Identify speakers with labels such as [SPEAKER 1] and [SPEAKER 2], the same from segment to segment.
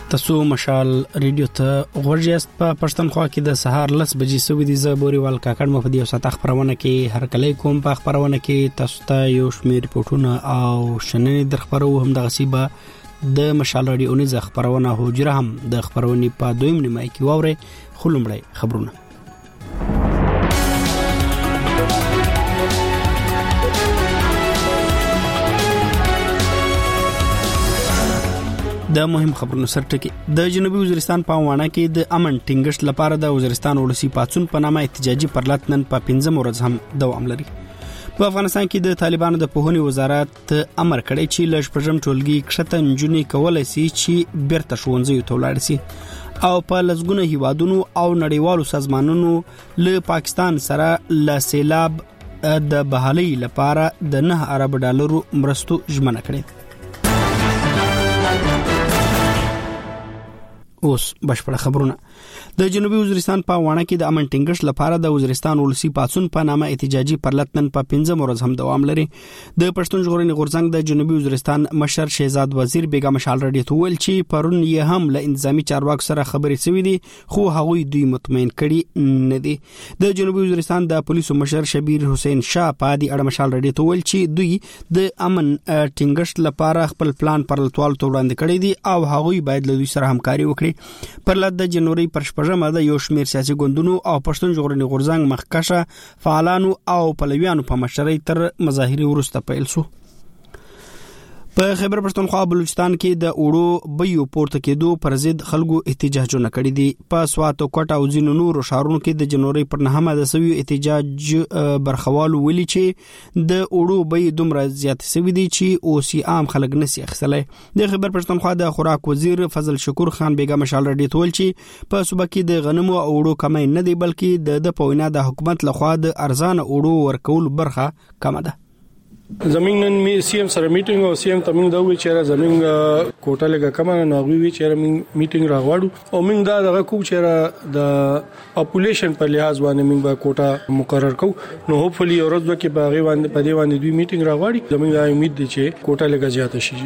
[SPEAKER 1] تاسو مشال ریډیو ته ورجست په پښتونخوا کې د سهار 10 بجې سوي دي زبوري وال کاکړ مفدی او ستا خبرونه کې هر کله کوم په خبرونه کې تاسو ته یو شمېر ریپورتونه او شننې در خبرو هم د غصيبه د مشال ریډیو نه خبرونه هوجره هم د خبرونې په دویم نیمه کې ووري خلومړی خبرونه د مهم خبرونو سرټکی د جنوبي وزیرستان په وانه کې د امن ټینګښت لپاره د وزیرستان ولسی پاتون په نامه احتجاجي پرلطنن په 15 ورځ هم دوام لري. په افغانستان کې د طالبانو د پوهنې وزارت امر کړی چې لږ پرجم ټولګي کښته نجونې کولای شي چې بیرته ښوونځي ته ولاړ شي او په لزګونه هیوادونو او نړیوالو سازمانونو له پاکستان سره ل سیلاب د بحالي لپاره د 9 ارب ډالرو مرستو ژمنه کړې. اوس بشپړ خبرونه د جنوبي وزیرستان په وانه کې د امن ټینګښت لپاره د وزیرستان ولسی پاتون په نامه احتجاجي پرلطنن په 15 ورځ هم دوام لري. د پښتون ژغورنې غورځنګ د جنوبي وزیرستان مشر شهزاد وزیر بیگم مشال رډی ته ویل چې پرون یې هم له انتظامی چارواکو سره خبرې شوې دي خو هغوی دوی مطمئن کړي نه دي. د جنوبي وزیرستان د پولیسو مشر شبیر حسین شاه په دې اړه مشال رډی ته ویل چې دوی د امن ټینګښت لپاره خپل پلان پرلطوال ته وړاندې کړی دي او هغوی باید له دوی سره همکاري وکړي. پر لاد د جنوري پر شپږمه د یو شمېر سیاسي ګوندونو او پښتون ژغورنې غورځنګ مخکشه فعالانو او پلویانو په مشرۍ تر مظاهرې وروسته پیل شو. په خیبر پښتونخوا بلوچستان کې د اوړو بیو پورته کېدو پر ضد خلکو احتجاجونه کړي دي. په سوات او کوټه او ځینو نورو ښارونو کې د جنوري پر 9مه د سوي احتجاج برخوالو ویلي چې د اوړو بیې دومره زیات شوي دي چې اوسي عام خلک نشي اخیستلی. د خیبر پښتونخوا د خوراک وزیر فضل شکور خان بیگم مشال رډی ته ویل چې په صوبه کې د غنمو او اوړو کمی نه دی بلکې د پوینا د حکومت لخوا د ارزان اوړو ورکول برخه کم ده.
[SPEAKER 2] زمين می سی ام سره میټینګ او سی ام تمنګ دا وی چې را زمين کوټه لګه کمانه نو وی چې میټینګ راغواړو او موږ دا دغه کو چې د پاپولیشن په لحاظ باندې موږ به کوټه مقرر کو نو هوپفلی ورځ کې باغې باندې په دې باندې دوی میټینګ راغواړي زموږ د امید دي چې کوټه لګه زیاته شي.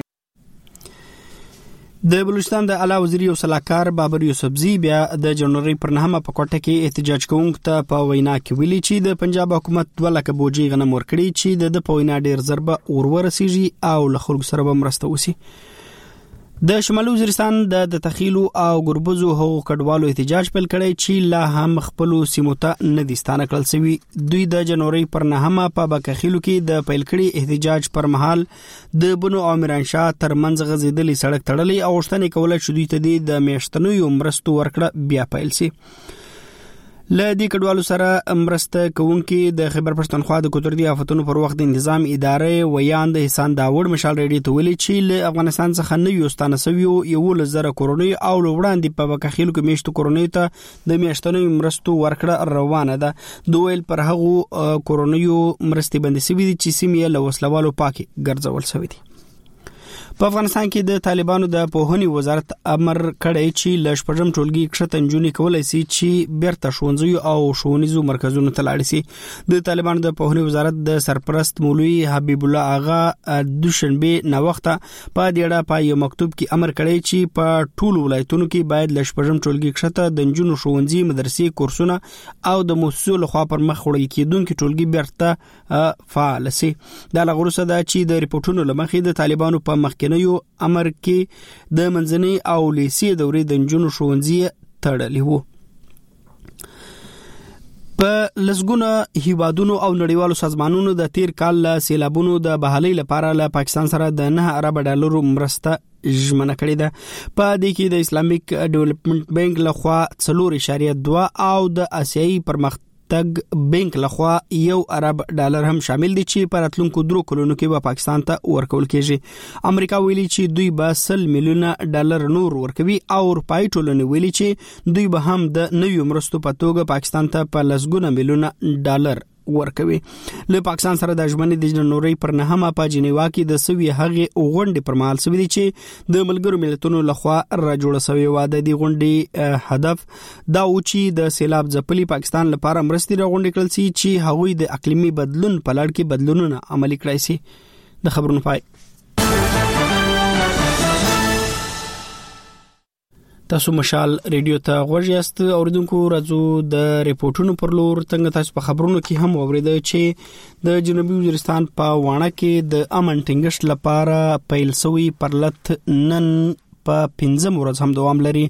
[SPEAKER 2] د بلوچستان د اعلی وزیر یو صلاحکار بابر یوسفزی بیا د جنوري پر 9مه په کوټه کې احتجاج کوونکو ته په وینا کې ویلي چې د پنجاب حکومت 2 لک بوجي غنم ورکړي چې د پوینا ډیر ضربه ورسیږي او له خلکو سره به مرسته وسی. د شمالي وزیرستان د تخیلو او ګربزو حقوق کډوالو احتجاج پیل کړی چې لا هم خپل سیمو ته نه دي ستانه کړل شوی. دوی د جنوري پر 9مه په بکخیلو کې د پیل کړي احتجاج پر مهال د بنو او میرانشاه ترمنځ غزیدلې سړک تړلې او غوښتنې کولای شو دوی ته د میاشتنیو مرستو ورکړه بیا پیل شي. لدی کډوالو سره مرسته کوونکې د خیبر پښتونخوا د کلتوري آفتونو پر وخت نظام ادارې ویاند حسین داوود مشال رډی ته ویلي چې له افغانستان څخه نه یو ستانه سوي یو لزر کورونی او وړاندې په بکخیلو کې میشتو کورونی ته د میاشتنیو مرستو ورکړه روانه ده. دویل پر هغه کورونیو مرستې بندي سوي دي چې سیمه له وسلوالو پاکي ګرځول شوی دي. په افغانستان کې د طالبانو د پوهنې وزارت امر کړی چې لږ پرجم ټولګي کښته نجونې کولای شي چې بیرته ښوونځي او ښوونیزو مرکزونو ته لاړ شي. د طالبانو د پوهنې وزارت د سرپرست مولوي حبیب الله آغا دوشنبه نو وخت په دېړه په یو مکتوب کې امر کړی چې په ټولو ولایتونو کې باید لږ پرجم ټولګي کښته د نجونو ښوونځي مدرسې کورسونه او د مؤسسو لخوا پر مخ وړل کېدونکو ټولګي بیرته فعال شي. دا لغوسه ده چې د ریپورتونو لمخې د طالبانو په مخ نو امر کې د منځنۍ او لیسي دورې د نجونو ښوونځي تړلي وو. په لزګونه هیوادونو او نړیوالو سازمانونو د تیر کال له سیلابونو د بحالي لپاره له پاکستان سره د 9 ارب ډالرو مرسته ژمنه کړې ده. په دې کې د اسلامیک ډیولپمنٹ بانک لخوا 4.2 او د آسیایي پرمختګ بانک لخوا 1 ارب ډالر هم شامل دي چې په راتلونکو 3 کلونو کې به پاکستان ته ورکول کېږي. امریکا ویلي چې دوی به 100 میلیونه ډالر نور ورکوي او اروپאי ټولنې ویلي چې دوی به هم د نویو مرستو په توګه پاکستان ته په لسګونه میلیونه ډالر ورکوي. له پاکستان سره د ژمنې د جنوري پر 9مه په جنیوا کې د سوي هغه غونډې پر مهال سوي دي چې د ملګرو ملتونو لخوا را جوړ شوی و. د دې غونډې هدف دا و چې د سیلاب ځپلي پاکستان لپاره مرستې را غونډې کړل شي چې هغوی د اقلیمي بدلون په لړ کې بدلونونه عملي کړای شي. د خبرونو پای
[SPEAKER 1] تاسو مشال ریډیو ته غوږ یاست. اوریدونکو راځو د ریپورتونو پر لور. څنګه تاسو په خبرونو کې هم اوریدل چې د جنوبي وزیرستان په وانه کې د امن ټینګښت لپاره پیل شوی پرلط نن په 15 ورځ هم دوام لري.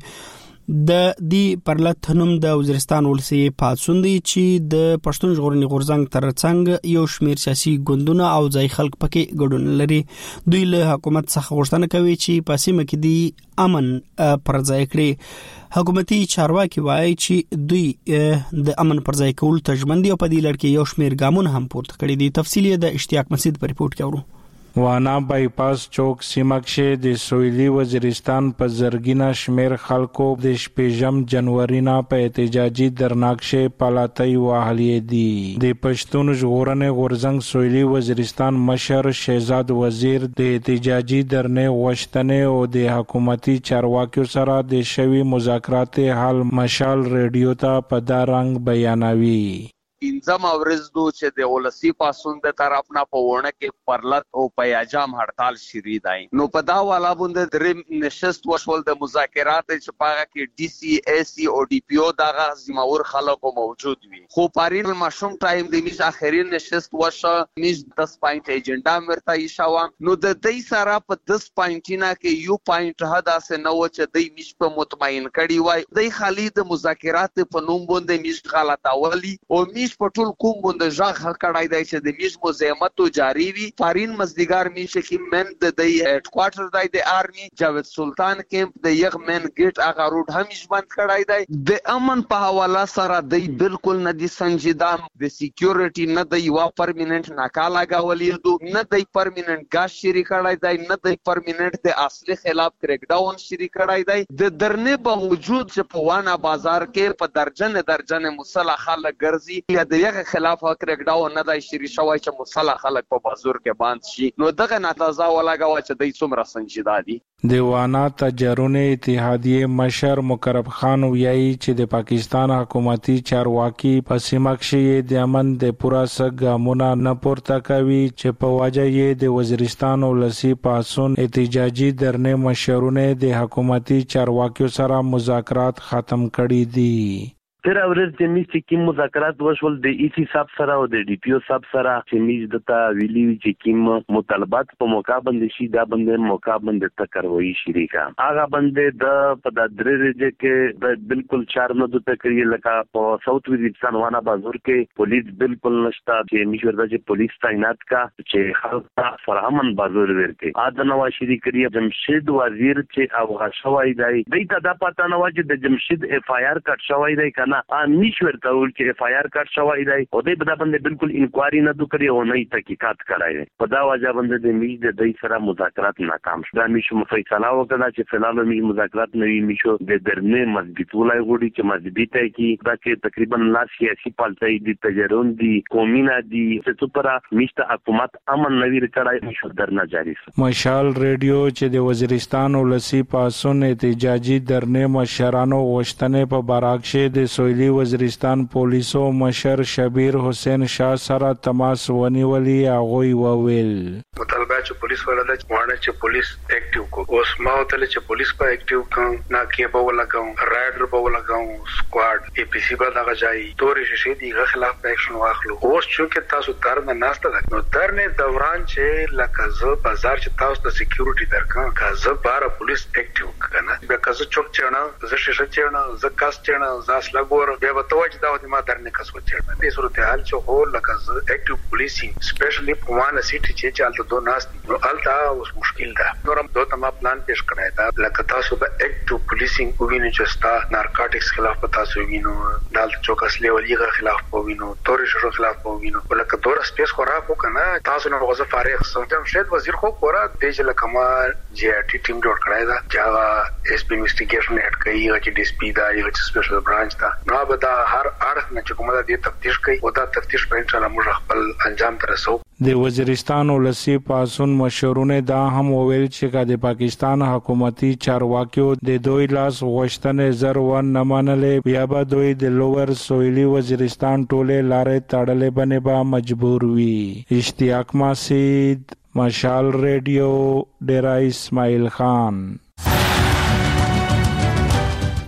[SPEAKER 1] د دې پرلط نوم د وزیرستان ولسی پاتسون دی چې د پښتون ژغورنې غورځنګ ترڅنګ یو شمېر سیاسي ګوندونه او ځای خلک پکې ګډون لري. دوی له حکومت څخه غوښتنه کوي چې په سیمه کې د امن پر ځای کړي. حکومتي چارواکي وایي چې دوی د امن پر ځای کول ته ژمن دي او په دې لړ کې یو شمېر ګامونه هم پورته کړي دي. تفصیل د اشتیاق مسجد په ریپورت کې اورو.
[SPEAKER 3] وانا بایپاس چوک سیمکشه د سویلی وزیرستان په زرګینا شمیر خلکو د 15 جنوري نه په احتجاجي درناکشه پالاتای واهلې دي. د پښتون ژغورنې غورځنګ سویلی وزیرستان مشر شهزاد وزیر د احتجاجي درنې غوښتنې او د حکومتي چارواکیو سره د شوی مذاکرات حل مشال ریډیو ته په دا رنګ بیانوي.
[SPEAKER 4] انځم ورځو چې د ولسی پاسون د طرف نه په ونه کې پرلط او پیاجام هړتال شری دی. نو په دا والا باندې درې نشست وشول د مذاکرات چې پاګه کې ډي سي اي سي او ډي پی او دغه زمور خلکو موجود وي. خو پارین مشوم ټایم د میش اخرین نشست وشو میش 10 پوینټ ایجنډا مرته ایشاوه. نو د دې سره په 10 پوینټینا کې یو پوینټ هدا سه نو چې د میش په مطمئن کړي وای د خالي د مذاکرات په نوم باندې میش غلطه ولی او میش په ټول کوم باندې ځخ کړای دی چې د میش مزاحمت جاری وي. فارین مزدګار میش کې من د هډ کوارټر دی د آرمي جاوید سلطان کیمپ د یغ من ګیټ هغه روډ همیش بند کړای دی. د امن په حواله سره دی بالکل نه دي سنجیده. د سکیورټي نه دی وا پرمننت ناکاله غولې نه دی پرمننت ګاز شری کړای دی نه دی پرمننت د اصلي خلاف کریک ډاون شری کړای دی. د درنې باوجود چې په وانا بازار کې په درجن مسلح خلک ګرځي د یغه خلاف کریک ډاون نه دی شری شوی چې مسلح خلک په بازار کې باند شي. نو دغه نتازه ولاګه چې د څومره سنجیده دي.
[SPEAKER 3] د وانا تجربه اتحادیه مشر مقرب خان ویایي چې د پاکستان حکومتي چارواکي په سیمه کې د امن د پورا سګامونه نه پورته کوي چې په وجه یې د وزیرستان ولسی پاسون احتجاجي درنې مشرونه د حکومتي چارواکیو سره مذاکرات ختم کړي دي.
[SPEAKER 5] تر ورځ د میس کې مذاکرات وشول د ای سی صاحب سره او د ډي پی او صاحب سره چې میز دتا ویلی چې کوم مطالبات په موقع باندې شي دا باندې موقع باندې تکروي شریکا هغه باندې د په د درې کې د بالکل 4 نه د تکریه لکه په ساوث وزیرستان وانا بازار کې پولیس بالکل نشتا چې میشور د پولیس تعینات کا چې خلک فرامن بازار ورته اذن واشری کړی جمشید وزیر چې او غشوای دی د دا پتا نه واجب د جمشید اف آی آر کټ شوی دی کنه نشور ته ول چې اف آی آر کارت شوی دی او د بده باندې بالکل انکوایري نه دوکري او نه تحقیقات کړای. په دا وجه باندې د میج د دې سره مذاکرات ناکام شو. دا میشو فیصله وکړه چې فلانو میج مذاکرات نه وی میشو د درنې مسجد ولای غوډي چې مسجد ته کې دا چې تقریبا لا سیاسي پالتای دي تجرون دي قومینا دي چې تپرا میشته حکومت امن نویر کړای میشو درنه جاری شو.
[SPEAKER 3] مشال ریډیو چې د وزیرستان ولسی پاسون احتجاجي درنې مشرانو غوښتنې په باراکشه د سویلی وزیرستان پولیسو مشر شبیر حسین شاه سره تماس ونیولي. هغه وویل
[SPEAKER 6] مطالبه چې پولیس ولدا چې پولیس اکټیو کو اوس ما ته چې پولیس په اکټیو کوم نا کې په ولګاو رایډر په ولګاو سکواډ ای پی سی په دغه ځای تورې شې دیغه خلاف اکشن واخلو. اوس چې تاسو درنه ناشته ده نو درنه دوران چې لکه ز بازار چې تاسو د سکیورټي درکا کازه بار پولیس اکټیو کنه به کازه چوک چړنه ز شیشه چړنه ز کاس چړنه ز اسلګور بیا به توجه دا د ما درنه کس وچړنه د صورتحال چې هو لکه ز اکټیو پولیسینګ سپیشلی په وانه سیټي چې چالت دو ناس نو التا اوس مشکل ده. نورم دوه ما پلان پیش کړی دا لکه تاسو به اکټیو پولیسینګ وګینئ چې ستا نارکوټکس خلاف پتا سو وینو دال چوکس لیولې خلاف وینو تورې شو خلاف وینو ولکه دور سپیس خورا کو کنه تاسو نو غوځه فارغ سمجم شید وزیر خو پورا د چې لکه ما جی آر ټی ټیم جوړ کړی دا جاوا اس پی انویسټیګیشن هډ کوي چې ډی اس پی دا یو سپیشل برانچ دا نو به دا هر اړخ نه چې کومه د تفتیش کوي او دا تفتیش په ان شاء الله موږ خپل انجام ته رسو.
[SPEAKER 3] د وزیرستان ولسی پاسون مشرونه دا هم وویل چې د پاکستان حکومتي چارواکیو د دوی لاس غوښتنې زر ون نه منلې بیا به دوی د لوور سویلی وزیرستان ټوله لارې تړلې باندې به مجبور وي. اشتیاق مسجد مشال ریډیو ډیرا اسماعیل خان.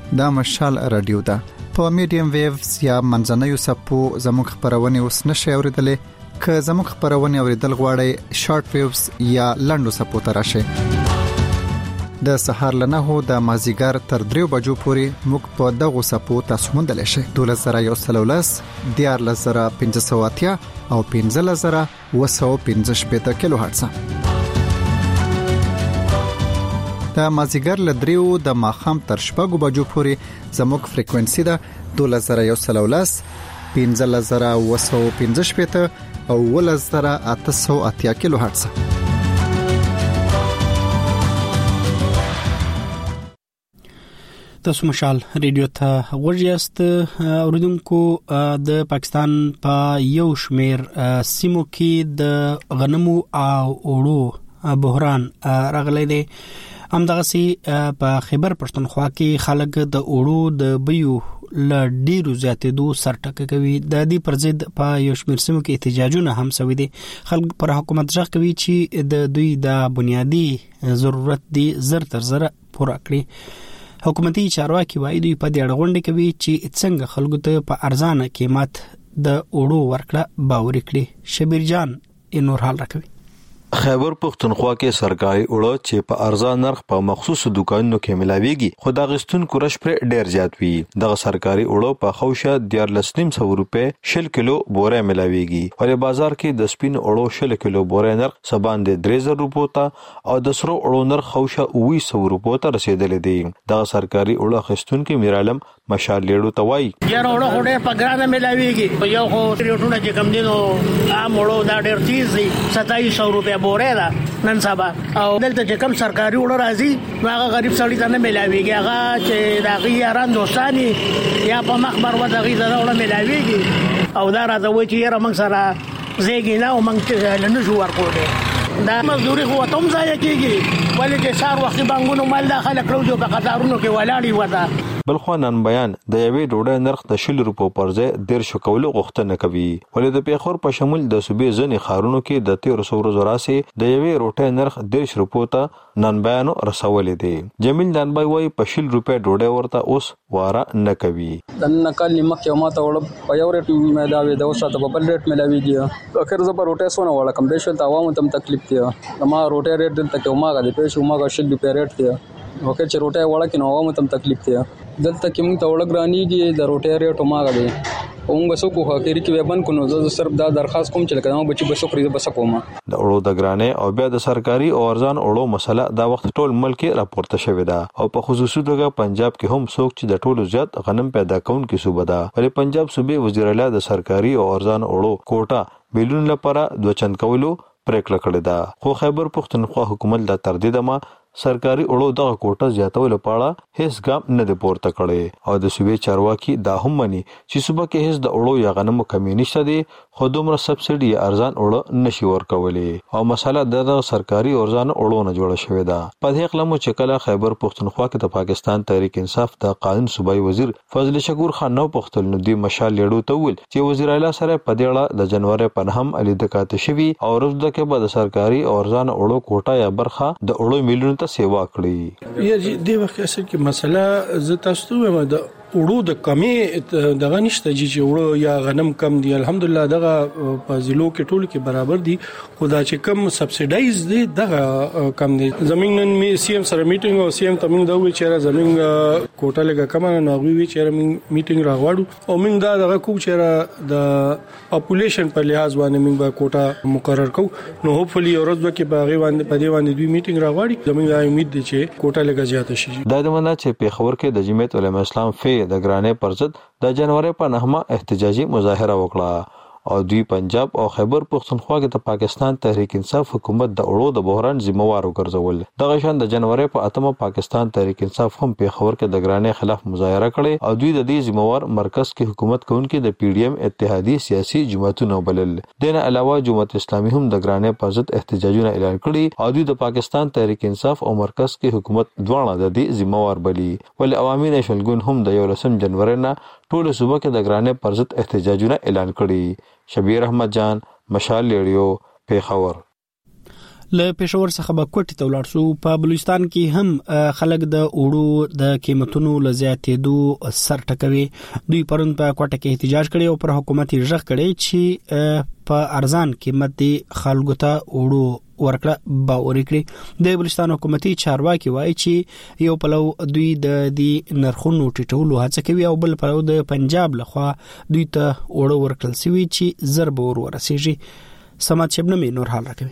[SPEAKER 7] دا مشال رادیو ده. په میډیم ویوز یا منځنوي سپو زموږ خبرونه اوس نشي اوریدلې. که زموږ خبرونه اوریدل غواړئ شارټ ویوز یا لنډو سپو ته راشئ. د سحر لنهو د مازیګر تر 3 بجو پورې موږ په دغه سپو تاسو موندلی شئ. 12113 14580 او 15215 کیلو هرتز. د مازیګر له 3 د ماخام تر 6 بجو پورې زموږ فریکوئنسي ده 12113 15215 او 11880 کیلو هرتز.
[SPEAKER 1] تاسو مشال ریډیو ته ورجاست. اوریدونکو د پاکستان په یو شمیر سیمو کې د غنمو او اوړو بحران راغلی دی. همدغه سي په خیبر پښتونخوا کې خلک د اوړو د بیو ل ډیرو زیاتېدو سرټکه کوي. د دې پر ضد په یو شمیر سیمو کې احتجاجونه هم شوي دي. خلک پر حکومت ځخ کوي چې د دوی د بنیادی ضرورت دي زر تر زر پوره کړي. حکومتي چارواکي وايي دوی په دې اړه غونډه کوي چې څنګه خلکو ته په ارزانه قیمت د اوړو ورکړه باور کړي. شبیر جان نور حال راکوي.
[SPEAKER 8] خیبر پختونخوا کې سرکاري اوړه چې په ارزان نرخ په مخصوصو دکانونو کې ملاويږي خو د غستون کورش پر ډیر زیات وي. دغه سرکاري اوړه په خوشه 1400 روپے 10 کیلو بوره ملاويږي. ولې بازار کې د سپین اوړو 10 کیلو بوره نرخ سبان د 3000 روپو ته او د سرو اوړو نرخ خوشه 900 روپو ته رسیدلې دي. دغه سرکاري اوړه غستون کې میرالم مشال لیړو توای
[SPEAKER 9] یاره اوړه هډه په ګرانه ملاويږي. په یو خو ریټونه چې کم دینو عام اوړو دا ډیر تیز دي 2700 روپے بوره ده نن سبا. او دلته چې کم سرکاري وړ راځي هغه غریب سړی ته نه ملاويږي. هغه چې دغه یاران دوستانی یا په مخبر و دغه وړ ملاويږي او دا راځي چې یاره موږ سره زیږی نه او موږ له نشو ورکوړو. دا مزدوري خو ته هم ځای کېږي ولې چې سار وخت بانګونو مال داخله کړو جو په قطارونو کې ولاړی وته.
[SPEAKER 8] بلخو نن بیان د یوې ډوډۍ نرخ د 10 روپو پر ځای 150 کولو غوښتنه کوي. ولې د پیښور په شمول د صوبې ځنې خارونو کې د 1300 ورځې راسي د یوې روټۍ نرخ 150 روپو ته نن بیان رسولې دي. جمیل ننبای وای په 10 روپے ډوډۍ ورته اوس واره نه کوي.
[SPEAKER 10] د نقل مخه ما ته وړ په یو ریټ ملاوي د اوسه په بل ریټ ملاويږي. اخر زبر روټۍ سونه وړ کم به شل عوامو تم تکلیف دی. ما روټۍ ریټ دلته کې ماګه دی پېښو ماګه 10 روپے ریټ دی. وکه چې روټۍ وړه کې نو عوامو تم تکلیف دی. دلته کې موږ ته وړګرانیږي د روټۍ ریټ ماګه دی. اونګه سو کوه کېری کې وبن کو نو زه صرف دا درخواست کوم چې لکه بچي بسو خريده بس کوم.
[SPEAKER 8] د اورو د ګرانه او بیا د سرکاري او ارزان اورو مسله دا وخت ټول ملک راپورته شوې ده او په خصوصي توګه پنجاب کې هم څوک چې د ټولو زیات غنم پیدا کوونکي صوبه ده. ولې پنجاب صوبې وزیر اعلی د سرکاري او ارزان اورو کوټه بیلون لپاره 2 چند کولو پریکړه کړې ده. خو خیبر پختونخوا حکومت د تردید ما سرکاري اورو دغه کوټه زیاتول لپاره هیڅ ګام نه دی پورته کړی او د صوبې چارواکي دا هم مني چې صوبه کې هیڅ د اورو یا غنمو کمی نشته دي خو دومره سبسيډي ارزان اورو نشي ورکولي او مسله د سرکاري ارزان اورو نه جوړه شوې ده. په دې خلمو چې کله خیبر پختونخوا کې د پاکستان تحریک انصاف د قانون صوبایي وزیر فضل شکور خان نو پختل نو دی مشال لیړو ته ول چې وزیر اعلی سره په دې اړه د جنوري په نهم علي دکات شوی او ورځ د کې به د سرکاري ارزان اورو کوټه یا برخه د اورو میلیون سیوا کړی.
[SPEAKER 11] یا دې وخت اصل کې مسله ز تاسو ته د وړو د کمی دغه نشته چې وړو یا غنم کم دي. الحمدلله دغه په ضلعو کې ټول کې برابر دي. خدا چې کم سبسیډایز دي دغه کم دي. زمين نن می سی ام سره میټینګ او سی ام تمنګ دا وی چې زمين کوټه لګه کم نه غوي چې میټینګ راغواړو او موږ دا دغه کو چې د پاپولیشن په لحاظ باندې موږ به کوټه مقرر کوو. نو هوپفلی ورځ کې باغې باندې په دې باندې دوی میټینګ راغواړي. زموږ امید دي چې کوټه لګه زیاته شي.
[SPEAKER 8] دا د مننه چې په خبر کې د جمعیت علماء اسلام د ګرانې پر ضد د جنوري په نهمه احتجاجي مظاهره وکړه او دوی پنجاب او خیبر پختونخوا کې د پاکستان تحریک انصاف حکومت د اورو د بحران ذمہوار وګرځول. دغه شان د جنوري په اتمه پاکستان تحریک انصاف هم په خبر کې د ګرانې خلاف مظاهره کړې او دوی د دې ذمہوار مرکز کې حکومت کوونکې د پی ډی ایم اتحادیه سیاسي جماعتونو بلل. دنه علاوه جماعت اسلامي هم د ګرانې په ضد احتجاجونه اعلان کړي او دوی د پاکستان تحریک انصاف او مرکز کې حکومت دواړه د دې ذمہوار بلی. ول عوامي نشلګون هم د 11 جنوري نه ټول صوبه کې د ګرانې پر ضد احتجاجونه اعلان کړي. شبیر احمد جان مشال ریډیو پیښور.
[SPEAKER 1] له پېښور څخه به کوټې ته ولاړ شو. په بلوچستان کې هم خلک د اوړو د قیمتونو لزیاتېدو سر ټکوي. دوی پرون په کوټه کې احتجاج کړي او پر حکومت یې ژغ کړي چې په ارزان قیمت دی خلکو ته اوړو ورکړه باور کړي. د بلوچستان حکومتي چارواکي وایي چې یو پلو دوی د دې نرخونو ټیټولو هڅه کوي او بل پلو د پنجاب لخوا دوی ته اوړو ورکړل شوی چې ضرب ورسیږي. سمات شبنمې نور حال راکوي.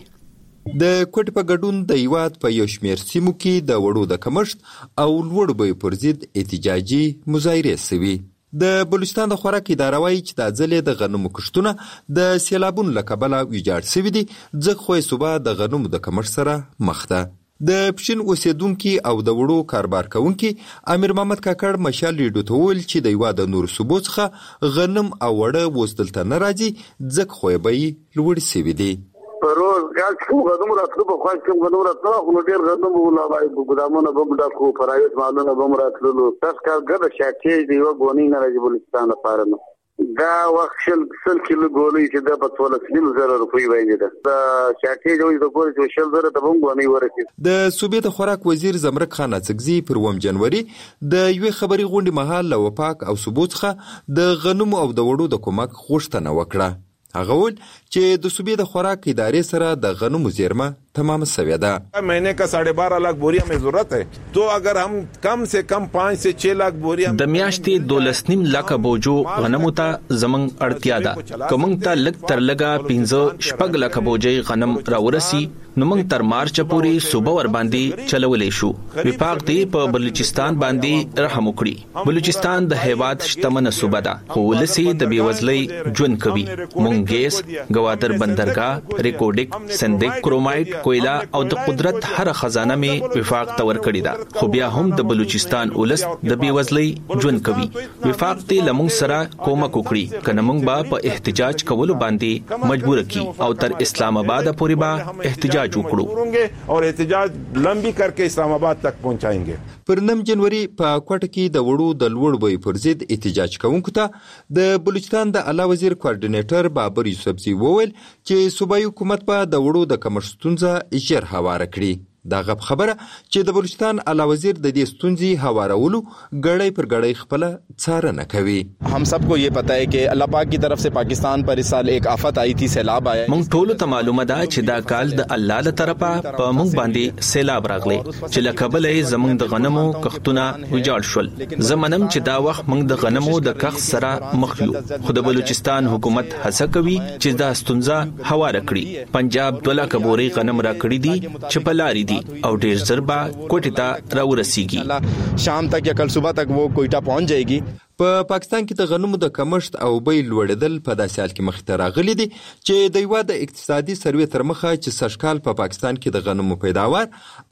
[SPEAKER 12] د کوټ په ګډون د یوات په یو شمیر سیمو کې د وړو د کمښت او لوړ بیو پر ضد احتجاجي مظاهرې شوي. د بلوچستان د خوراک اداره وایي چې د ځلې د غنمو کښتونه د سیلابونو له کبله ویجاړ شوي دي، ځکه خو صوبه د غنمو د کمښت سره مخ ده. د پښین اوسیدونکو او د وړو کاروبار کوونکو امیر محمد کاکړ مشال ریډو ته ویل چې د یوه د نور صوبو څخه غنم او وړه وسدلته نه راځي، ځکه خو به یې لوړ شوي دي.
[SPEAKER 13] روز ګاز کوم غنم راتلو په خواږه کوم غنم راتلو خو ډیر غنم ولا وای ګدامونه به ډاکو پرایوت مالونه به راتلو. تاسو کارګر شاکې دی یو غونی نه راځي بلوچستان لپاره نو دا وخت شل کیلو ګولې چې د 14,000 روپۍ وایي ده. دا شاکې جوړ د ګولې چې شل زره د غونی ورکړي. د
[SPEAKER 12] صوبې د خوراک وزیر زمرک خان اڅکزي پر 1 جنوري د یوې خبري غونډې مهال له وپاک او صوبو څخه د غنمو او د وړو د کومک غوښتنه وکړه. هغه ول چې د صوبې د خوراک ادارې سره د غنمو زیرمه تمام شوی ده.
[SPEAKER 14] مہینے کا 12.5 लाख बोरियां में जरूरत है, तो अगर हम कम से कम 5 से 6 लाख बोरियां
[SPEAKER 15] د میاشتې 12.5 लाख بوجو غنمو ته زمنګ اړتیا ده. کومنګ ته لګ تر لګا 15 लाख بوجي غنم راورسي نو موږ تر مارچ پورې صوبه ور باندې چلولې شو. وفاق دی په بلوچستان باندې رحم وکړي. بلوچستان د هیواد شتمن صوبه ده خو لسی د بیوزلۍ ژوند کوي. مونږ ګیس، گوادر بندرګاه، ریکورډک، سندک، کرومایټ، کویلا او د قدرت هر خزانه می وفاق تور کړی دا، خو بیا هم د بلوچستان اولس د بیوزلۍ ژوند کوي. وفاق ته لمونږ سره کومک وکړي کنه موږ با په احتجاج کولو باندې مجبور کی او تر اسلام آباد پورې با احتجاج وکړو
[SPEAKER 14] او احتجاج لمبي کرके اسلام آباد تک پہنچائیں.
[SPEAKER 12] پر 9 جنوري په کوټه کې د وړو د لوړ بیو پر ضد احتجاج کوونکو ته د بلوچستان د اعلی وزیر کوارډینیټر بابر یوسفزي وویل چې صوبایي حکومت په د وړو د کمښت ستونزه ژر هواره کړي. دا غب خبره چې د بلوچستان اعلی وزیر د دې ستونزې هوارولو غړی پر غړی خپل څارنه کوي.
[SPEAKER 16] हम सबको ये पता है कि अल्लाह पाक की तरफ से पाकिस्तान पर इस साल एक आफत आई थी, सैलाब आया.
[SPEAKER 15] مونږ ټول ته معلومه ده چې دا کال د الله له طرفه په مونږ باندې سیلاب راغلی چې له کبله زمونږ د غنمو کښتونه ویجاړ شول. زمونم چې دا وخت مونږ د غنمو د کښت سره مخ یو، خو د بلوچستان حکومت هڅه کوي چې دا ستونزه هواره کړي. پنجاب 2 लाख بوري غنم را کړی دي چې په لاري او ډیر زربا کوټه ته راورسیږي.
[SPEAKER 16] شام تک یا کل صبح تک وہ کوئٹہ پہنچ جائے گی.
[SPEAKER 12] په پاکستان کې د غنمو د کمښت او بیې لوړېدل په داسې حال کې مخې ته راغلي دي چې د یوه د اقتصادي سروې تر مخه چې سږکال په پاکستان کې د غنمو پیداوار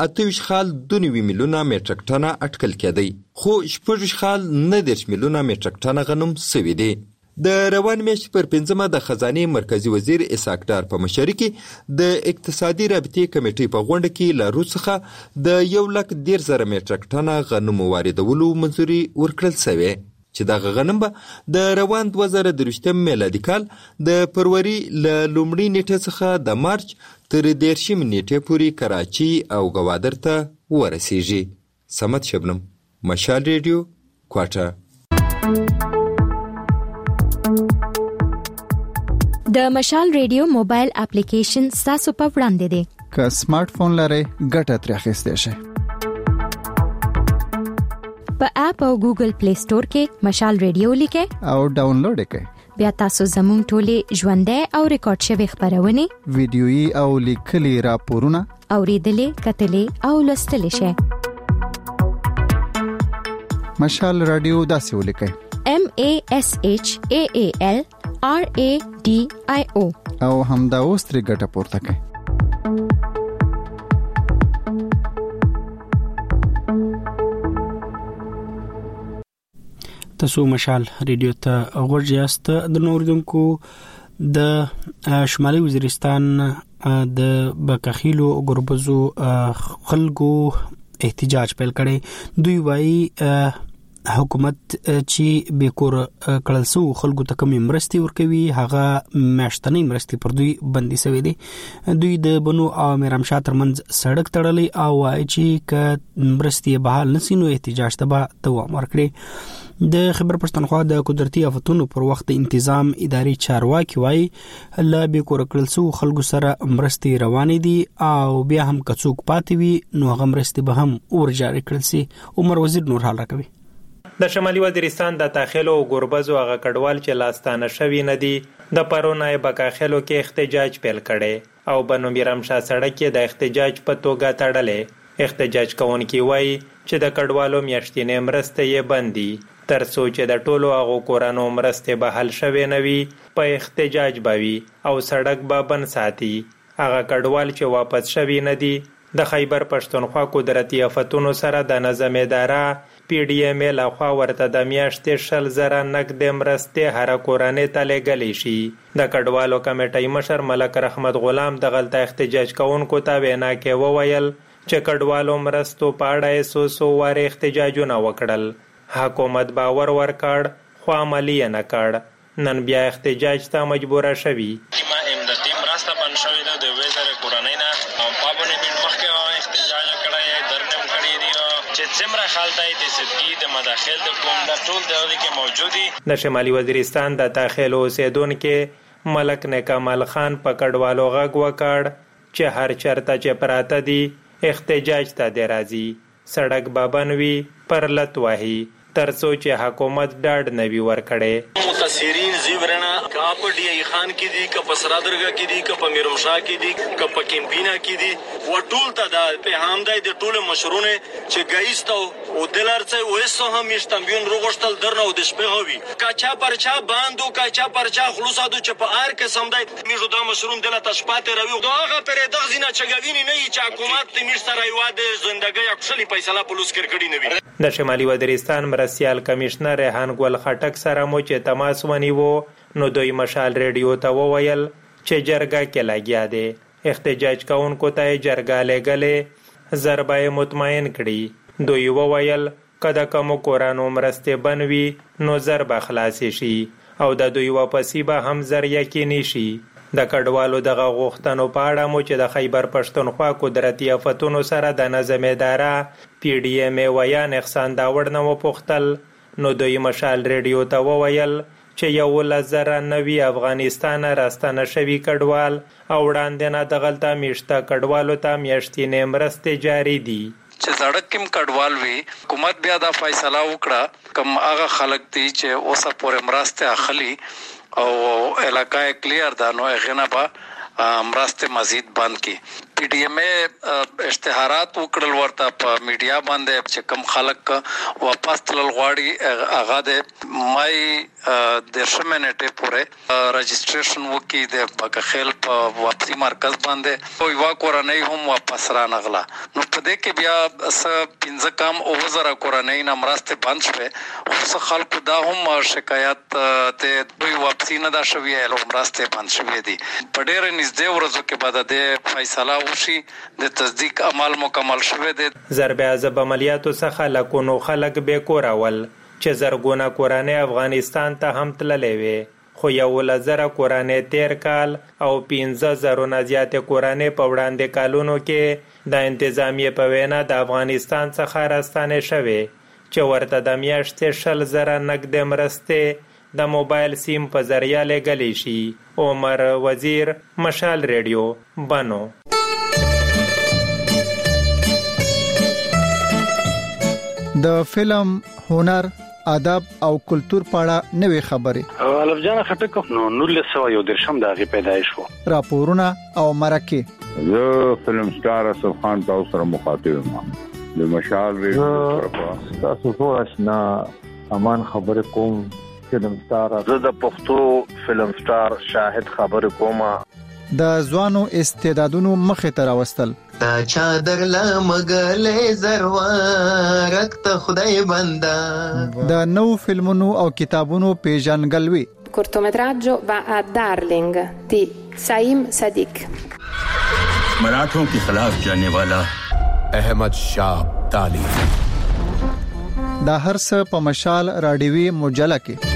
[SPEAKER 12] 28.2 میلیونه میټریک ټنه اټکل کېدی، خو 6.9 میلیونه میټریک ټنه غنم سوي دي. د روان میاشتې پر 5مه د خزانې مرکزی وزیر اسحاق ډار په مشرۍ کې د اقتصادي رابطې کمیټې په غونډه کې له روس څخه د 1,10,000 میټریک ټنه غنمو واردولو منځوري ورکړل شوې چې دغه غنم به د روان 2023 میلادي کال د فروری له لومړۍ نیټې څخه د مارچ تر 10 نیټې پورې کراچي او گوادر ته ورسیږي. سمت شبنم، مشال ریډیو، کوټه.
[SPEAKER 17] د مشال ریډیو موبایل اپلیکیشن تاسو په وړاندې دی.
[SPEAKER 7] که سمارټ فون لرئ ګټه ترې اخیستئ شئ.
[SPEAKER 17] په اپ او ګوګل پلی سٹور کې مشال ریډیو لیکئ او
[SPEAKER 7] ډاونلوډ کړئ.
[SPEAKER 17] بیا تاسو زموږ ټولې ژوندۍ او ریکارډ شوی خبرونه،
[SPEAKER 7] ویډیويي او لیکلي راپورونه
[SPEAKER 17] اوریدلې، کتلې او لوستلې شئ.
[SPEAKER 7] مشال رادیو داسې ولیکئ:
[SPEAKER 17] MASHAAL RADIO
[SPEAKER 7] او همدا اوس ترې ګټه پورته کړئ.
[SPEAKER 1] تاسو مشال ریډیو ته غوږ یاست. د نوردونکو د شمالي وزیرستان د بکخیلو ګربزو خلکو احتجاج پیل کړي. دوی وایي حکومت چې به کور کړل سو خلکو ته کوم مرستي ورکوي هغه میاشتنۍ مرستي پر دوی بندي شوی دي. دوی د بنو او میرمشاه ترمنځ سړک تړلې او وايي چې ک مرستي بحال نسینو احتجاج ته دوام ورکړي. د خبر پښتونخوا د قدرتي آفتونو پر وخت انتظام اداري چارواکي وايي لا به کور کړل سو خلکو سره مرستي روانې دي او بیا هم کڅوک پاتې وي نو هغه مرستي به هم ورجاري کړل سي. عمر وزیر نور حال راکوي.
[SPEAKER 18] د شمالي وزیرستان د تاخلو او ګوربزو هغه کډوال چې لاستانه شوی نه دي د پرونای بکاخلو کې احتجاج پیل کړي او بنو میرمشاه سړک کې د احتجاج په توګه تړلې. احتجاج کوونکي وایي چې د کډوالو میاشتنې مرستې یې بندي تر څو چې د ټولو هغو کورانو مرستې به حل شوې نه وي په احتجاج به وي او سړک به بند ساتي. هغه کډوال چې واپس شوي نه دي د خیبر پښتونخوا قدرتي آفتونو سره د نظم اداره PDM لخوا ورته د میاشتې 100,000 نقد مرستې هر کورانې ته لېږلی شي. د کډوالو کمیټې مشر ملک رحمت غلام د غلطه احتجاج کوونکو ته وینا کې وویل چې کډوالو مرستو په اړه سو واره احتجاجونه وکړل. حکومت باور ورکړ خو عملی نه کړ. نن بیا احتجاج ته مجبور شوی.
[SPEAKER 19] ما امدادي مرسته بن شوې ده د وزیر کورنۍ نه او پابونه من مخکې احتجاج کړی درنم کړی دی چې څومره خلک د سدګي د مداخل د کوم د ټول دغه کې موجودي.
[SPEAKER 18] د شمالي وزیرستان د تاخلو اوسیدونکو ملک نکمل خان په کډوالو غږ وکړ چې هر چرته چې پراته دي احتجاج ته دی راځي. سړک بابنوي پر لت وهي تر څو چې حکومت ډاډ نوي ورکړي.
[SPEAKER 19] متاثرین زیورنا کا په ډی ای خان کې دي کا په سرادرګه کې دي کا په میرمشاه کې دي کا په کیمپینا کې دي و ټول ته د پیغام دی د ټول مشرونه چې گایستو او دلارڅ وېسو هم استنبیون روغشتل درنه او د شپه هوي کاچا پرچا باندو کاچا پرچا خلاصادو چې په ار کې سم دی میجو د مشرون دله تشپاته روي دغه پر دغزینه چګوینی نه چې حکومت د میر سره یواده ژوندګي خپل فیصله پولیس کړی نه وي.
[SPEAKER 18] د شمالي وزیرستان مرستيال کمشنر ریحان ګل خټک سره مو چې تماس ونیو نو دوی مشال ریډیو ته وویل چې جرګه کې لګیا دي. احتجاج کوونکو ته جرګه لګلې ضربه مطمئن کړي. دوی وویل کله کوم کورانو مرستې بنوي نو ضربه خلاص شي او د دوی واپسی به هم زر یقیني شي. د کډوالو دغه غوښتنو په اړه مو چې د خیبر پښتونخوا قدرتي آفتونو سره د نظم اداره PDM ویان احسان داوړ نه وپوښتل نو دوی مشال ریډیو ته وویل چې 1,090 افغانستان راستانه شوي کډوال او وړاندې نه دغلته میشته کډوالو ته میاشتنې مرستې جاري دي.
[SPEAKER 20] چې سړک کوم کډوال وي حکومت بیا دا فیصله وکړه کوم هغه خلک دي چې اوسه پورې مرسته اخلي او علاقه کلیر ده نو غنه به مرسته مزید بند کی. PDM اشتهارات وکړل ورته په میډیا باندې چې کم خلک واپس تلل غواړي هغه د مای د شمنټه پورې رجسټریشن وکي د بکخیل په واپسی مرکز باندې او یو کورنۍ هم واپس را نغله. نو په دې کې بیا س 15 کم او وزره کورنۍ نه مرسته بند شوه خو خلکو دا هم شکایت ته دوی واپسی نه دا شوی له مرسته بند شوی دي. په ډېر نږدې ورځو کې بعد د فیصله د تصدیق عمل مکمل شوه دي.
[SPEAKER 18] ضرب عذاب عملیاتو څخه لکونو خلک به کورول چې زرګونه کورانه افغانستان ته هم تللې وي خو 1,000 کورانه تیر کال او 15,000 نه زیات کورانه په وړاندې کالونو کې د انتظامیه په وینا د افغانستان څخه راستانه شوه چې ورته د میاشتې 100,000 نقد مرستې د موبایل سیم په ذریعہ لګلی شي. عمر وزیر مشال ریډیو بنو.
[SPEAKER 7] د فلم هنر ادب او کلچر په اړه نوې خبرې
[SPEAKER 21] الف جان خټک نو 1913 د هغه پیدایش وو
[SPEAKER 7] راپورونه او مرکه
[SPEAKER 22] زه فلم سٹار اسف خان تاسو سره مخاطب یم د مشال ریډیو تاسو ټول آشنا امان خبر کوم فلم سٹار
[SPEAKER 23] زه د پښتو فلم سٹار شاهد خبر کوم
[SPEAKER 7] د ځوانو استعدادونو مخه تر واستل
[SPEAKER 24] تا چادر لمغلې زروارک ته خدای بندا
[SPEAKER 7] د نو فلمونو او کتابونو پیژنګلوي.
[SPEAKER 25] cortometraggio va a Darling di Saim Sadiq.
[SPEAKER 26] मराठों के खिलाफ जाने वाला अहमद शाह ताली.
[SPEAKER 7] دا هرڅ په مشال رادیوي مجله کې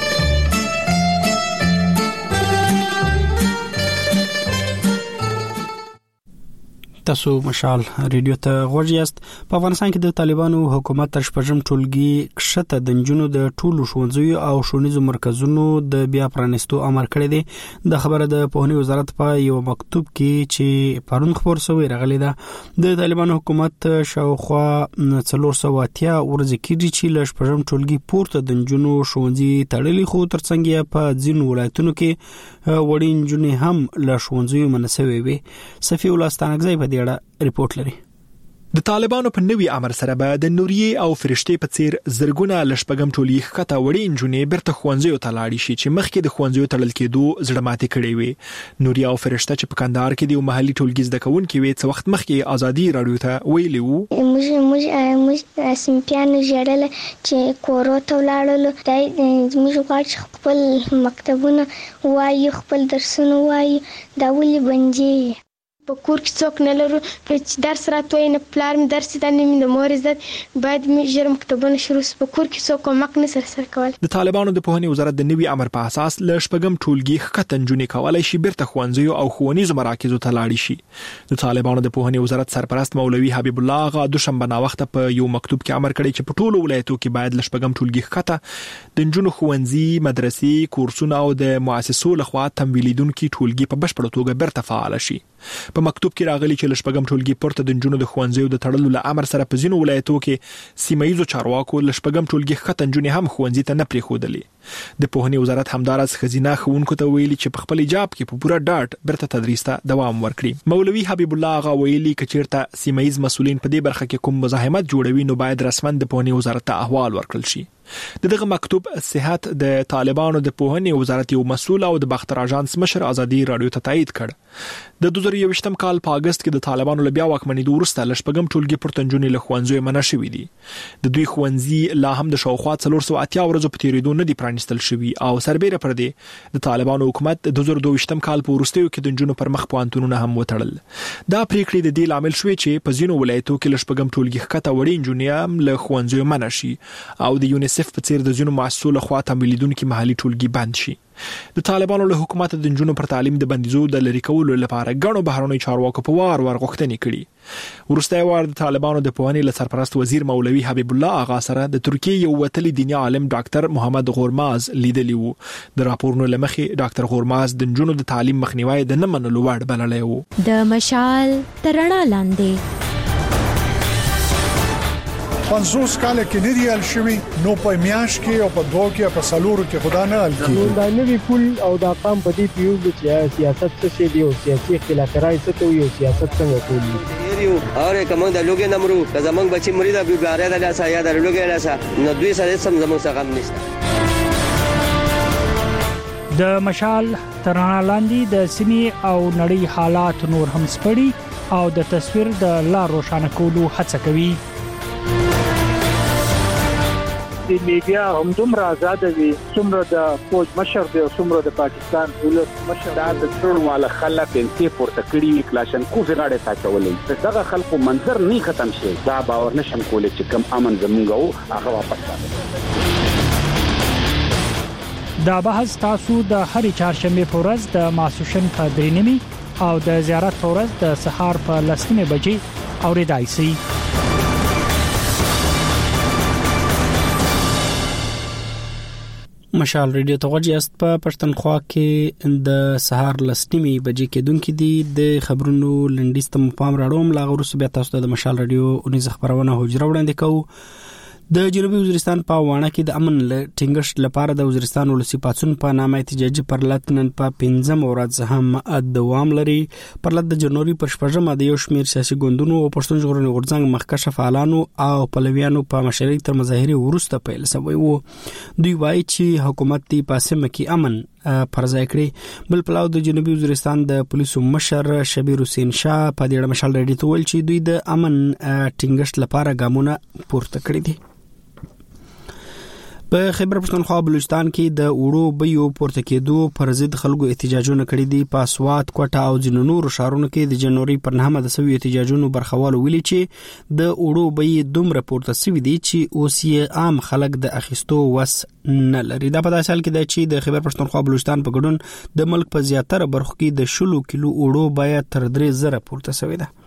[SPEAKER 1] تاسو مشال ریډیو ته غوږ یاست. په افغانستان کې د طالبانو حکومت تر شپږم ټولګي کښته د نجونو د ټولو ښوونځیو او ښوونیزو مرکزونو د بیا پرانستو امر کړی دی. د خبره د پوهنې وزارت په یو مکتوب کې چې پرون خبر شوی راغلی ده. د طالبانو حکومت شاوخوا 480 ورځې کېږي چې له شپږم ټولګي پورته د نجونو ښوونځي تړلي، خو ترڅنګ په ځینو ولایتونو کې وړي نجونې هم له ښوونځیو منسوي وي. صفي ولستانګزی په دې ریپورت لري.
[SPEAKER 2] د طالبانو په نوي امر سره به د نوریې او فرشتي په څیر زرګونه لشپګم ټولي ښکته وړي انجونې برته خوانځيو ته لاړې شي چې مخکې د خوانځيو تړل کېدو زړه ماتې کړې وي. نوریې او فرشته چې په کندهار کې د محلي ټولګي زده کوونکي وي څو وخت مخکې ازادي رادیو ته ویلي وو
[SPEAKER 3] موږ سیمپیانو جوړل چې کورو ته ولاړل دای موږ غواړو خپل مکتبونه وایي خپل درسونه وایي دا ولې بنجي
[SPEAKER 25] په کور کې څوک نه لرو چې درس راتوي نه پلار می درس ته نه د مور عزت باید می جرم مکتبونه شروع په کور کې څوک کومک نه سره کول.
[SPEAKER 2] د طالبانو د پوهنې وزارت د نوي امر په اساس ل شپږم ټولګي ښکته نجونې کولای شي بیرته خوانځيو او ښوونیزو مراکزو ته لاړ شي. د طالبانو د پوهنې وزارت سرپرست مولوي حبیب الله غا دوشنبه نا وخت په یو مکتوب کې امر کړی چې په ټولو ولایتونو کې باید ل شپږم ټولګي ښکته د نجونو ښوونځي مدرسې کورسونه او د مؤسسو لخوا تمویلیدونکو ټولګي په بشپړ توګه بیرته فعال شي. په مکتوب کې راغلي چې لشپګم ټولګي پورته د نجونو د خوانځيو د تړلو له امر سره په ځینو ولایتونو کې سیمایي چارواکو لشپګم ټولګي ښکته نجونې هم خوانځي ته نه پریښودلې. د پوهنې وزارت همدارس خزینه خونکو ته ویلي چې په خپل ایجاب کې په پوره ډاټ برته تدریس ته دوام ورکړي. مولوي حبیب الله غا ویلي کچیرته سیمایي مسؤلین په دې برخه کې کوم مزاحمت جوړوي نو باید رسمن د پوهنې وزارت ته احوال ورکړل شي. دغه مکتوب صحت د طالبانو د پوهنې وزارت یو مسؤل او د باختر اژانس مشر ازادي رادیو ته تایید کړ. د 2021م کال په اگست کې د طالبانو له بیا واکمنۍ وروسته لشپګم ټولګي پرتنجونې له خوانځو منع شوې دي. د دوی خوانځي لا هم د شاوخوا 480 ورځو په تیریدو نه دي پرانستل شوي او سربېره پر دې د طالبانو حکومت د 2022م کال په وروستیو کې د جنونو پر مخ پوانتونونه هم وتړل. دا پریکړې د دې لامل شوې چې په ځینو ولایتونو کې لشپګم ټولګي ښکته وړي انجونیا هم له خوانځو منع شي او د یونیسف په څیر د ځینو مؤسسو لخوا تمویلیدونکو محلي ټولګي بند شي. د طالبانو له حکومت د نجونو پر تعلیم د بندیزو د لری کولو لپاره غنو بهرنۍ چارواکو په وار غوښتنې کړي. ورسته وار د طالبانو د پوهنې له سرپرست وزیر مولوي حبیب الله آغا سره د ترکیه یو وتلی دیني عالم ډاکټر محمد غورماز لیدلی وو. د راپورونو لمخې ډاکټر غورماز د نجونو د تعلیم مخنیوي د نه منلو وړ بللی وو.
[SPEAKER 17] د مشال ترڼا لاندې
[SPEAKER 4] 50 کال کې نه دی الشوي نو په میاش کې او په دوه کې په سالورو کې خدا نه الکی
[SPEAKER 5] دا نوی پول او دا قام په دې پیو چې سیاست څه شي دی او سیاسي اختلافات څه ته یو سیاست څنګه کوي
[SPEAKER 6] یو اور کوم د لوګي نمرو که زمنګ بچي مرید ابي باره د لاسه یا د لوګي لاسه نو دوی سره سم زموږ څخه هم نشته.
[SPEAKER 26] د مشال ترڼا لاندې د سیمې او نړۍ حالات نور هم سپړي او د تصویر د لار روښانه کولو هڅه کوي.
[SPEAKER 27] د میډیا هم دومره آزاد وي څومره د فوج مشر دی او څومره د پاکستان ولس مشر
[SPEAKER 28] دا د څړواله خلک انتي پورته کړی کلاشن کو زغاړه تاچولې دغه خلکو منظر نه ختم شي دا باور نشم کولای چې کم امن زمونږ هغه واپس راځي.
[SPEAKER 26] دا بحث تاسو د هرې چهارشنبه په ورځ د ماسوشن په 3:30 او د زیارت په ورځ د سهار په 10:00 بجې اوریدای شئ.
[SPEAKER 1] مشال ریډیو ته غوږی است. په پښتونخوا کې د سهار 10:00 بجې کې دونکو دي د خبرونو لنډیز ته پام راړوم. لا غوړو بیا تاسو د مشال ریډیو اونیز خبرونه حجره وړاندې کوو. د جنوبي وزیرستان په وانه کې د امن ټینګښت لپاره د وزیرستان ولسی پاتون په نامه احتجاجي پرلط نن په 15 ورځ هم دوام لري. پرلط د جنوري پر 14 د یو شمیر سیاسي ګوندونو او پښتون ژغورنې غورځنګ مخکشه فعالانو او پلویانو په مشرۍ تر مظاهره ورسته پیل شوی وو. دوی وایي چې حکومت دی پاسمه کې امن پرځای کړی. بل پلاو د جنوبي وزیرستان د پولیسو مشر شبیر حسین شاه په دې اړه مشال ریډیو ته ویل چې دوی د امن ټینګښت لپاره ګامونه پورته کړی دي. په خیبر پښتونخوا بلوچستان کې د وړو بیو پورته کېدو پر ضد خلکو احتجاجونه کړي دي. په سوات، کوټه او ځینو نورو ښارونو کې د جنوري پر 9 د سوي احتجاجونو برخوالو ویلي چې د وړو بیې دومره پورته سوي دي چې اوس یې عام خلک د اخیستو وس نه لري. دا په داسې حال کې ده چې د خیبر پښتونخوا بلوچستان په ګډون د ملک په زیاتره برخو کې د 10 کیلو وړو بیه تر 3000 پورته سوي ده.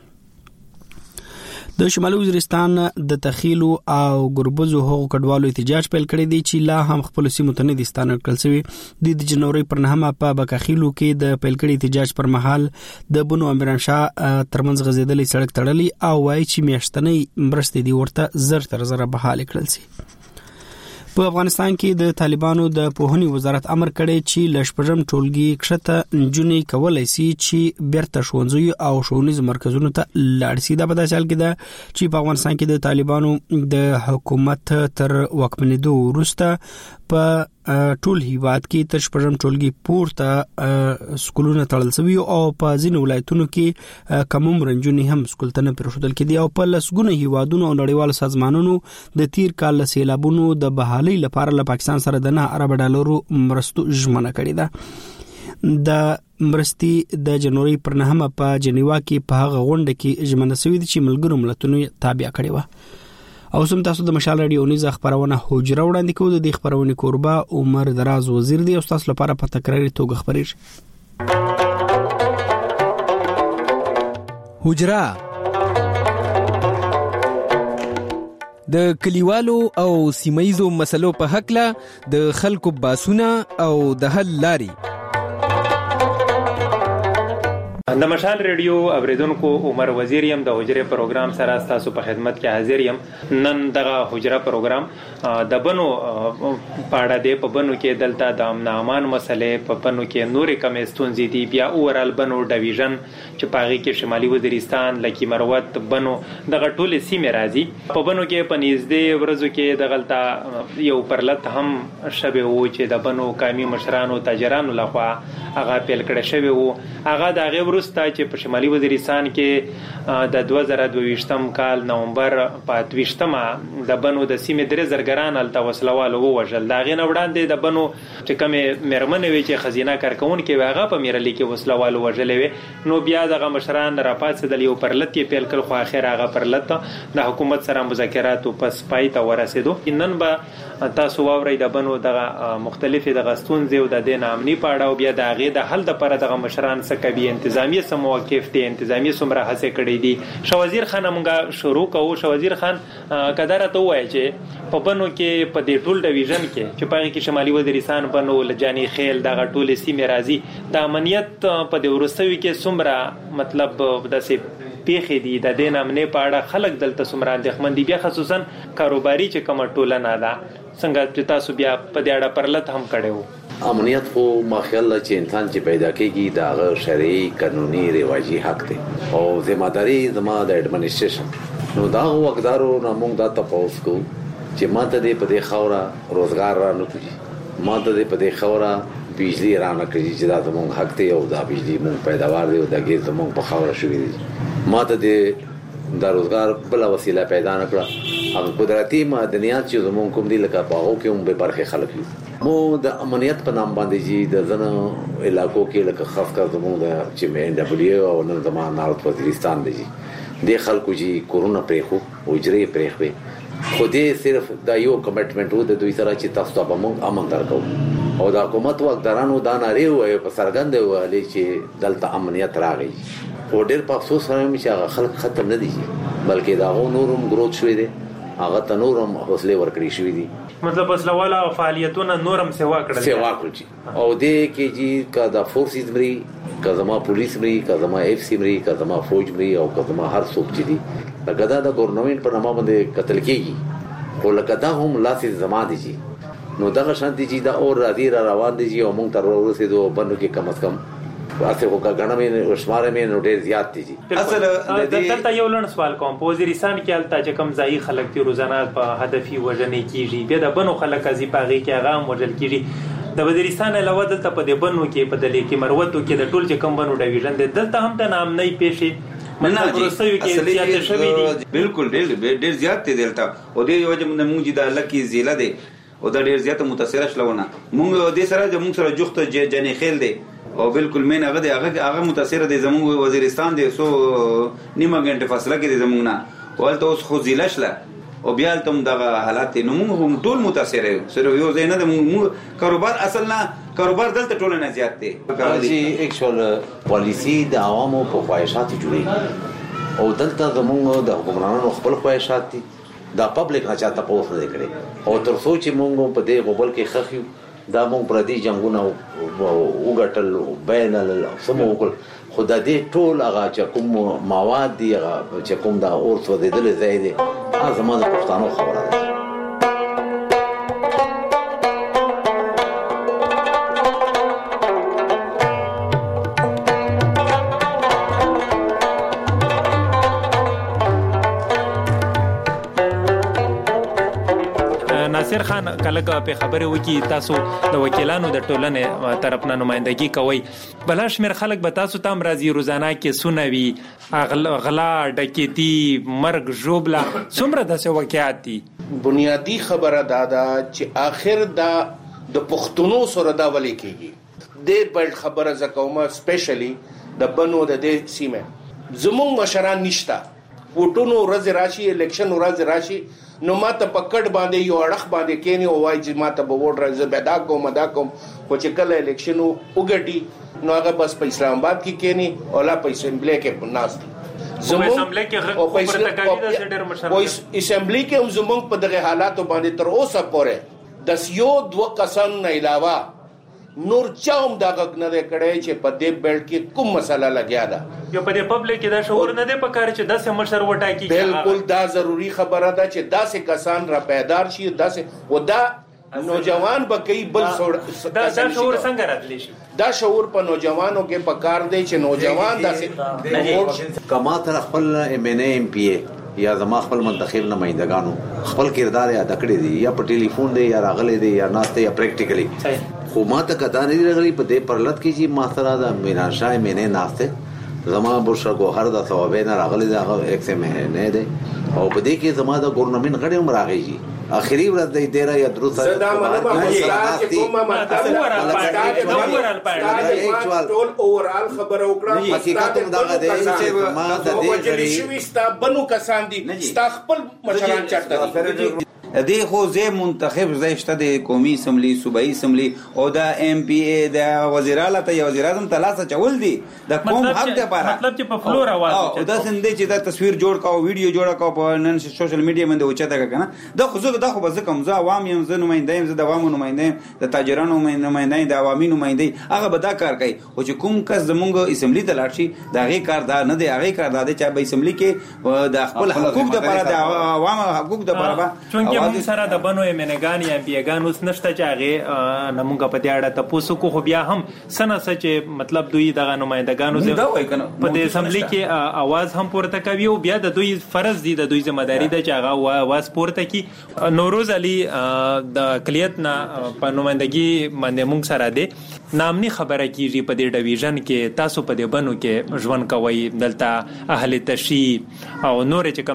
[SPEAKER 1] د شمالي وزیرستان د تخیلو او ګربزو حقوق کډوالو احتجاج پیل کړی دی چې لا هم خپل سیمو ته نه دي ستانه کړل شوی. د جنوري پر 9 په بکاخیلو کې د پیل کړي احتجاج پر مهال د بنو امیرانشاه ترمنځ غزیدلې سړک تړلی او وایي چې میاشتنۍ مرستې دی ورته زر تر زر بحاله کړل شي. په افغانستان کې د طالبانو د پوهنې وزارت امر کړی چې لشپږم ټولګي کښته نجونې کولای شي چې بیرته ښوونځي او ښوونیز مرکزونو ته لاړ شي. دا په داسې حال کې ده چې په افغانستان کې د طالبانو د حکومت تر واکمنېدو وروسته په ټول هیواد کې تر شپږم ټولګي پورته سکولونه تړل شوي او په ځینو ولایتونو کې کم عمر نجونې هم سکول ته نه پرېښودل کېدي او په لسګونه هیوادونو او نړیوالو سازمانونو د تیر کال له سیلابونو د بحالۍ لپاره له پاکستان سره د 9 ارب ډالرو مرستو ژمنه کړې ده. د مرستې د جنوري پر 9 په جنیوا کې په هغه غونډه کې ژمنه شوې ده چې ملګرو ملتونو تابع کړې و. او سم تاسو د مشال رادیو نیزه خبرونه حجره وړاندې کوو. د دې خبرونه کوربه عمر دراز وزیر دی او تاسو لپاره په تکراري توګه خبرېږي.
[SPEAKER 8] حجره د کلیوالو او سیمایزو مسلو په حق له د خلکو باسونه او د حل لاري.
[SPEAKER 18] د مشال رادیو اوریدونکو عمر وزیر یم د حجره پروګرام سره تاسو په خدمت کې حاضر یم. نن دغه حجره پروګرام د بنو پاړه دی. په بنو کې دلته د امن امان مسلې، په بنو کې نورې کمې ستونزې دي. بیا اورال بنو ډیویژن چې پاغي کې شمالي وزیرستان، لکی مروت، بنو دغه ټول سیمې راځي. په بنو کې په نږدې ورځو کې دغلطه یو پرلط هم شبه وو چې د بنو قومي مشرانو تاجرانو لخوا هغه پیل کړی شوی وو. هغه د هغې وروسته چې په شمالي وزیرستان کې د 2022 کال نومبر په 28 د بنو د سیمې 3 زرګران هلته وسلوالو ووژل. د هغې نه وړاندې د بنو چې کومې مېرمنې وې چې ښځینه کارکوونکې وې هغه په میرلي کې وسلوالو وژلې وې. نو بیا دغه مشران راپاڅېدل، یو پرلط یې پیل کړ، خو اخر هغه پرلط د حکومت سره مذاکراتو پس پای ته ورسېدو. نن به تاسو واورئ د بنو دغه مختلفې دغه ستونزې او د دې نامني په اړه او بیا د هغې د حل دپاره دغه مشران څه کوي، انتظامیه څه موقف دی، انتظامیه څومره هڅې کړې دي. شوازیر خان مونږ شروع کوو. شوازیر خان که دا راته ووایه چې په بنو کې په دې ټول ډیویژن کې چې په هغې کې شمالي وزیرستان، بنو، لجاني خیل، دغه ټولې سیمې راځي، د امنیت په دې وروستیو کې څومره مطلب داسې پیښې دي، د دې نامنې په اړه خلک دلته څومره اندېښمن دي، بیا خصوصا کاروباري چې کومه ټولنه ده څنګه چې تاسو بیا په دې اړه پرلط هم کړی وو؟
[SPEAKER 9] امنیت خو ما خیال چې انسان چې پیدا کېږي د هغه شرعي قانوني رواجي حق دی او ذمہداري زما د اډمنسټریشن. نو دا وګدارو نه موږ دا تاسو کو چې ماته دې په دې خوره روزګار را نه کوي، ماته دې په دې خوره بجلی را نه کوي چې دا زموږ حق دی او دا بجلی موږ پیداوار دی او دا ګیز زموږ په خوره شوی دی. ماته دې دا روزګار بل وسیله پیدا نه کړه. هغه قدرتي معدنیات چې زموږ کوم دي لکه په هغو کې هم به برخې خلک دي. مو د امنیت په نام باندې چې د ځینو علاقو کې لکه خاص کر زموږ د چې مې NW او نن زما نارت وزیرستان دی د خلکو چې کورونا پرېخو وجرې پرېخوي، خو دې صرف دا یو کمټمنټ وو د دوی سره چې تاسو ته به موږ امن درکوو او د حکومت واکدارانو دا نارې ووایي په څرګنده وویلې چې دلته امنیت راغی. خو ډېر په افسوس سره مې چې هغه خلک ختم نه دي بلکې د هغو نور هم ګروت شوی دی، هغه ته نور هم حوصلې ورکړې شوي دي.
[SPEAKER 18] مطلب وسلواله فعالیتونه نور هم سیوا کړل
[SPEAKER 9] او دې کې چې که د فورسز مري، که زما پولیس مري، که زما FC مري، که زما فوج مري او که زما هر څوک چې دي لکه دا د ګورنمنټ په نامه باندې قتل کېږي، خو لکه دا هم لاسې زما دي چې نو دغه شانتي چې دا اور راځي را روان دي چې او موږ تر ورسېدو بنو کې کم از کم واسه کو غاڼه مې شماره مې نو ډېر زیات دي.
[SPEAKER 18] اصل دلته یو لړ سوال کوم. په وزیرستان کې الته چې کم ځای خلک دي روزانه په هدفي وژنې کیږي، بیا د بنو خلک ازي پاغي کې هغه هم وژل کیږي. د وزیرستان علاوه دلته په دې بنو کې په دلې کې مروتو کې د ټول چې کم بنو ډیویژن دي دلته هم د نامنۍ پیښې مطلب ورسوي کې زیات شوي دي.
[SPEAKER 10] بالکل ډېر زیات دي دلته او دې وجه موږ چې د لکی ضلع دی او دا ډیر زیاته متاثره شلونه مونږ د سره د مونږ سره جوخت جنې خیل دی او بالکل مين هغه متاثر دي زموږ وزیرستان دی سو نیمه غنټه فاصله کې زموږ نه ولته اوس خو زیلشله او بیا تم دغه حالات نو موږ ټول متاثر یو سره یو زینه د موږ کاروبار اصل نه کاروبار دلته ټول نه زیات دی
[SPEAKER 9] چې اکچوال پالیسی د عوامو په خواهشات جوړي او دلته زموږ د حکومتانو خپل خواهشات دي دا پبلک نه چاته پوښتنه کړي او تر څو چې موږ په دې غوبل کې خخیو دا موږ پر دې جنگونه وګټل بیل سمو وکړ خدا دې ټول هغه چې کوم مواد دي هغه چې کوم دا اورث ودیدل ځای دي زموږ د پښتنو خبره ده
[SPEAKER 18] ناصر خان کله په خبره وکي تاسو د وکیلانو د ټولنې طرف نه نمائندګي کوي بل شمیر خلک به تاسو تام راځي روزانه کې سنوي غلا ډکیتی مرګ جوبلا څومره د واقعیت دي
[SPEAKER 11] بنیادی خبره دادا چې آخر دا د پښتونو سره دا ولي کیږي د بل خبره زکوما سپیشلی د بنو د دې سیمه زموږ مشران نشتا وټونو ورځ راشي الیکشن ورځ راشي نو ماته پکړ باندې یو اړخ باندې کېنی او وای چې ماته به ووټ راځي به دا کوم خو چې کله الیکشن وګټي نو هغه بس په اسلام آباد کې کېنی او لا په اسمبلی کې ناس دي
[SPEAKER 18] اسمبلی کې خبره تکاوی د سټر مشر
[SPEAKER 11] او اسمبلی کې هم زمونږ په دغه حالاتو باندې تر اوسه پورې د یو دوه کسان نه علاوه نور چاوم دا غږ نه کړي چې په دې بیلټ کې کوم مسله لګیا ده
[SPEAKER 18] یو په دې پبلک کې دا شعور نه دی پکاره چې داسې مشر وټاکي
[SPEAKER 11] بالکل دا ضروری خبره ده چې داسې کسان را پیدار شي داسې ودا نوجوان به کوي بل
[SPEAKER 18] دا شعور څنګه راتلی شي
[SPEAKER 11] دا شعور په نوجوانو کې پکار دی چې نوجوان داسې
[SPEAKER 9] کما تر خپل ام ان ام پی یا زما خپل منتخب نمائندگانو خپل کردار ادا کړی دي یا په ټلیفون دی یا راغلي دي یا ناشته یا پریکټیکلی خو ما ته کدا نه راغلی په دې پرلط کې چې ما سره د مینا شای مینه ناشته زما برشا ګوهر د ثوابین راغلی دا یک سه مهنه ده او په دې کې زما د ګورنمنت غړي هم راغی اخري ورځ د ډیره یا دروسه
[SPEAKER 11] صدا منبه استاد کومه مطلب ټول اورال خبر وکړه
[SPEAKER 9] حقیقت دا ده چې ما د دې
[SPEAKER 11] غړي شوي ستا بنو کسان دي ستا خپل مشران چرته
[SPEAKER 10] دی خو زه منتخب زیشته د قومي اسمبلی صوبایي اسمبلی او د ام پی ای د وزیراله ته وزیر اعظم تلاسه چول دي د قوم حق ده پاره
[SPEAKER 18] مطلب چې په فلور आवाज
[SPEAKER 10] او د سندې چې د تصویر جوړ کاو ویډیو جوړ کاو په نن سوشل میډیا باندې وچته کنه د خو زه به کوم زه عوام یم زه نماینده یم زه د عوامو نماینده یم د تاجرانو نماینده یم د عوامي نماینده هغه به دا کار کوي او چې کوم کس زمونږ اسمبلی ته لاړ شي دا غي کار دا نه دی هغه کار دا چې په اسمبلی کې د خپل حقوق د لپاره د عوامو حقوق د لپاره
[SPEAKER 18] موږ سره د بنو ایمنګان یا پیګان اوس نشته چې هغه نمونږ په دې اړه تاسو کو خو بیا هم سنه چې مطلب دوی دغه نمائندګانو په دې اسمبلی کې आवाज هم پورته کوي او بیا د دوی فرض دي د دوی ځمداري ده چې هغه आवाज پورته کوي نوروز علي د کلیت نه په نمائندګي باندې موږ سره دي نامني خبره کیږي په دې ډیویژن کې تاسو په دې بنو کې ژوند کوي دلته اهل تشی او نور چې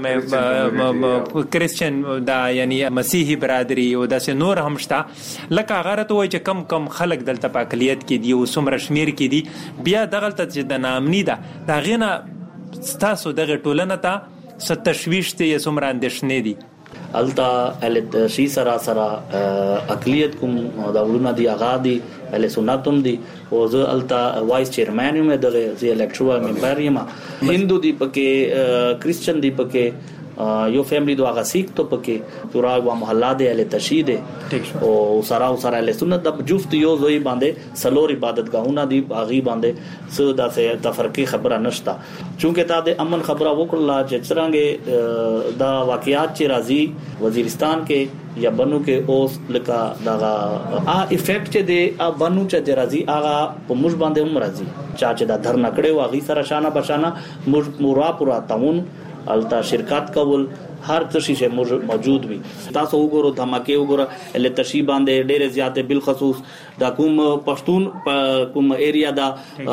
[SPEAKER 18] کوم کریسچن دا یعنی مسیحي برادری او داسې نور هم شته لکه هغه ته وایي چې کم خلک دلته په اقلیت کې دي او څومره شمیر کې دي بیا دغه چې د نامني ده دا غینه ستاسو دغه ټولنه ته ست تشویش ته یې څومره اندېښنې دي
[SPEAKER 12] التا الت شي سرا اقلیت کوم داولونه دی اغا دی ال سنتم دی او زه التا وایس چیرمن یم د زی الکټرال ممبر یم هندو دی پکې کریسچن دی پکې یو فیملی دو هغه سیک ته پکې پورا و محله دی ال تشهید او سره ال سنت د جفت یو زوی باندې سلور عبادتګاهونه دی اغي باندې سو داسه تفرقه خبره نشتا چونکه تا د امن خبره وکړه چې څنګه دا واقعیات چې راځي وزیرستان کې یا بنو کې اوس لکه دا افیکټ چې دی بنو چې راځي هغه په موږ باندې هم راځي چې دا دھرنا کړي واغی سره شانه بشانه موږ مورا پورا تاون التا شرکت کول هر څه شي موجود وي. تاسو وګورئ دھماکه وګورئ له تشی باندې ډېر زیاته بالخصوص دا کوم پښتون کوم ایریا دا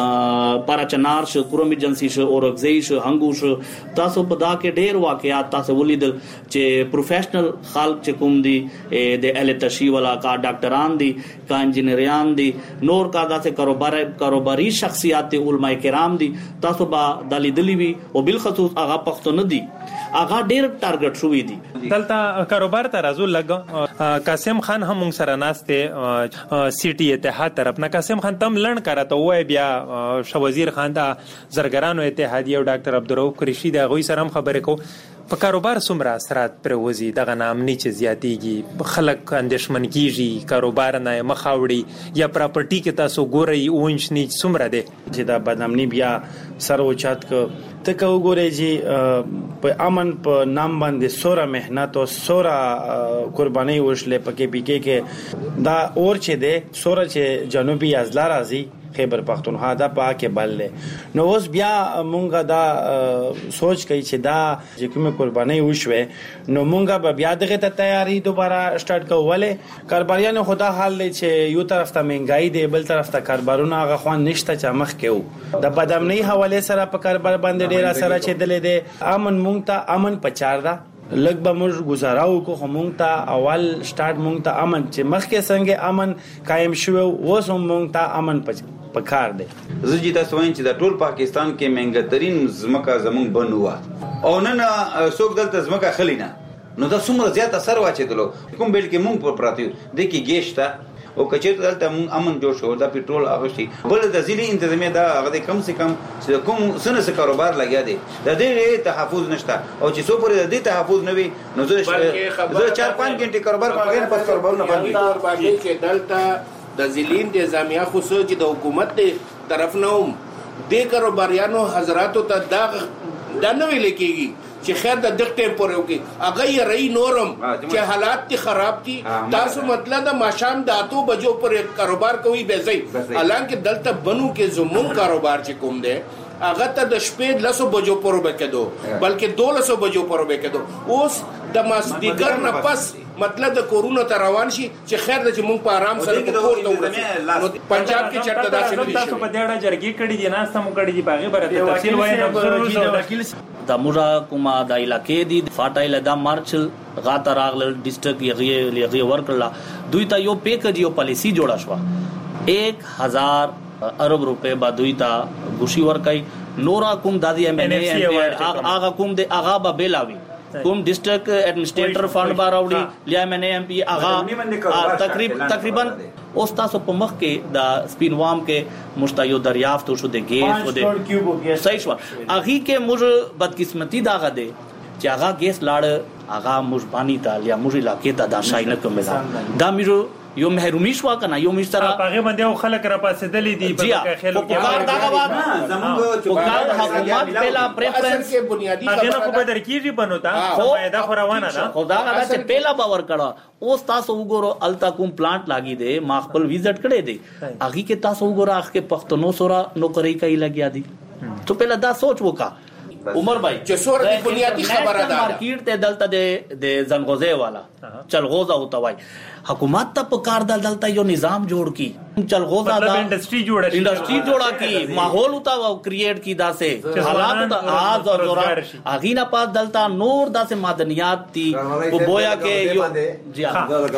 [SPEAKER 12] پاراچنار شو کروم ایجنسی شو اورګزی شو هنګو شو تاسو په دا کې ډېر واقعات تاسو ولیدل چې پروفیشنل خلک چې کوم دي د ال تشی والا کا ډاکټران دي کا انجینریان دي نور کا داسې کاروباري شخصیات دي علماء کرام دي تاسو با دلیدلی وی او بالخصوص هغه پښتون دي هغه ډېر ټارګټ شوی دي.
[SPEAKER 18] دلته کاروبار ته راځو لګ قاسم خان هم موږ سره ناشته سیټي اتحاد طرف نه قاسم خان تم لړن کراته وای بیا شوزیر خان دا زرګرانو اتحادیه او ډاکټر عبدالرؤف قریشی دا غوي سره هم خبرې کو په کاروبار څومره اثرات پر وځي دغه نامني چې زیاتېږي خلک اندېښمن کیږي کاروبار نه مخاوړي یا پراپرټي کې تاسو ګورئ اونچ نیچ څومره ده
[SPEAKER 13] چې دا بدنامني بیا سر اوچات ک ته کو ګورئ چې په امن په نام باندې سوره مهنت او سوره قرباني وشله پکې پکې کې دا اور چې ده سوره چې جنوبي ازلا راځي خیبر پختونخوا دا پاکه بلله نو اوس بیا مونږه دا سوچ کوي چې دا چې کومه قرباني وشوه نو مونږه به بیا دغه ته تیاری دوباره سٹارټ کوله کاروباریانو خدا حال لې چې یو طرف ته مهنګای دی بل طرف ته کاروبارونه هغه خوان نشته چې مخ کېو د بدامنۍ حواله سره په کاروبار باندې ډیر اثر چې دلې دی امن مونږ ته امن پچار دا لګ به موږ گزاراو کو مونږ ته اول سٹارټ مونږ ته امن چې مخکې څنګه امن قائم شوه اوس مونږ ته امن پکار دی.
[SPEAKER 10] زه تاسو وایم چې د ټول پاکستان کې مهنګترین زمکه زمون بنوا او نن څوک دلته زمکه خلینا نو دا څومره زیات اثر واچېدلو کوم بیل کې مونږ په پراتیو د کې گیشتا او کچېر دلته مونږ امن جوړ شو دا پېټرول اغشتي بل د ځلې انتظامیه دا هغه کم سے کم چې کوم سنه کاروبار لګیا دی د دې تحفظ نشته او چې څو پرې د دې تحفظ نه وي نو زه 4-5 غنټه کاروبار کوم غیر پس کاروبارونه
[SPEAKER 11] باندې کې دلته د ځلې انتظامیه خصوصي چې د حکومت طرف نه هم د کاروباریانو حضراتو ته دا نه ویل کېږي چې خیر د دغه ټیم پورې وکي هغه یې رہی نورم چې حالات تی خراب دي تاسو مطلب د ماشام د 8 بجو پورې کاروبار کوي به ځي حالانکه دلته بنو کې زمون کاروبار چې کوم دی هغه ته د شپې 10 بجو پورې وکړو بلکې 12 بجو پورې وکړو اوس د ماسدیګر نه پس مطلب د کورونا ته روان شي چې خیر د چې مونږ په آرام سره په کور ته ورسېږو پنجاب کې چرته داسې نه
[SPEAKER 18] تاسو په دې اړه جرګې کړې دي ناس هم کړې دي باغې برته تفصیل وایي
[SPEAKER 12] د مورا کومه د علاقې دي فاټایل د مارچ غاته راغل ډیسټریکټ یغي ورکړه دوی ته یو پیکج یو پالیسی جوړه شو 1000 ارب روپے با دوی ته غوشي ورکای نورا کوم دادی ایم ان ای هغه کوم د هغه به بیلاوي کوم ډیسټریکټ ایڈمنسټریټر فند باراوړي لیا مې ایم پی هغه تقریبا اوس تاسو په مخ کې د سپینوام کې مشتایو دریافت شو د ګیس و د صحیح شو اغي کې موږ بدقسمتی داغه دي چې هغه ګیس لاړ هغه مجبانی ته لیا موږ علاقې ته دا شای نه کومه دا میرو یو محرومی شو کنه یو مشترا
[SPEAKER 18] هغه باندې خلک را پاسېدلې دي په خلکو
[SPEAKER 12] کې دا غواړم زموږ حکومت پهلا پریفرنس
[SPEAKER 11] کې بنیادی
[SPEAKER 18] هغه نه په درکېږي بنوتا فائدہ خو روانه ده
[SPEAKER 12] خدا هغه چې پهلا باور کړه اوس تاسو وګورو التا کوم پلانټ لاګي دي ما خپل وزټ کړی دي هغه کې تاسو وګورو هغه کې پښتنو سره نوکری کوي لګیا دي ته پهلا دا سوچ وکا عمر بھائی
[SPEAKER 11] چې سور دی بنیادی خبره ده
[SPEAKER 12] مارکیټ ته دلته د زنغوزه والا چلغوزه ہوتا وای حکومت ته په کار دلته یو نظام جوړ کی چلغوزه دا انډستری جوړا کی ماحول ہوتا او کریټ کی داسه حالات ته آز او زورا اغینا پاس دلته نور داسه معدنیات تی بویا کې یو جی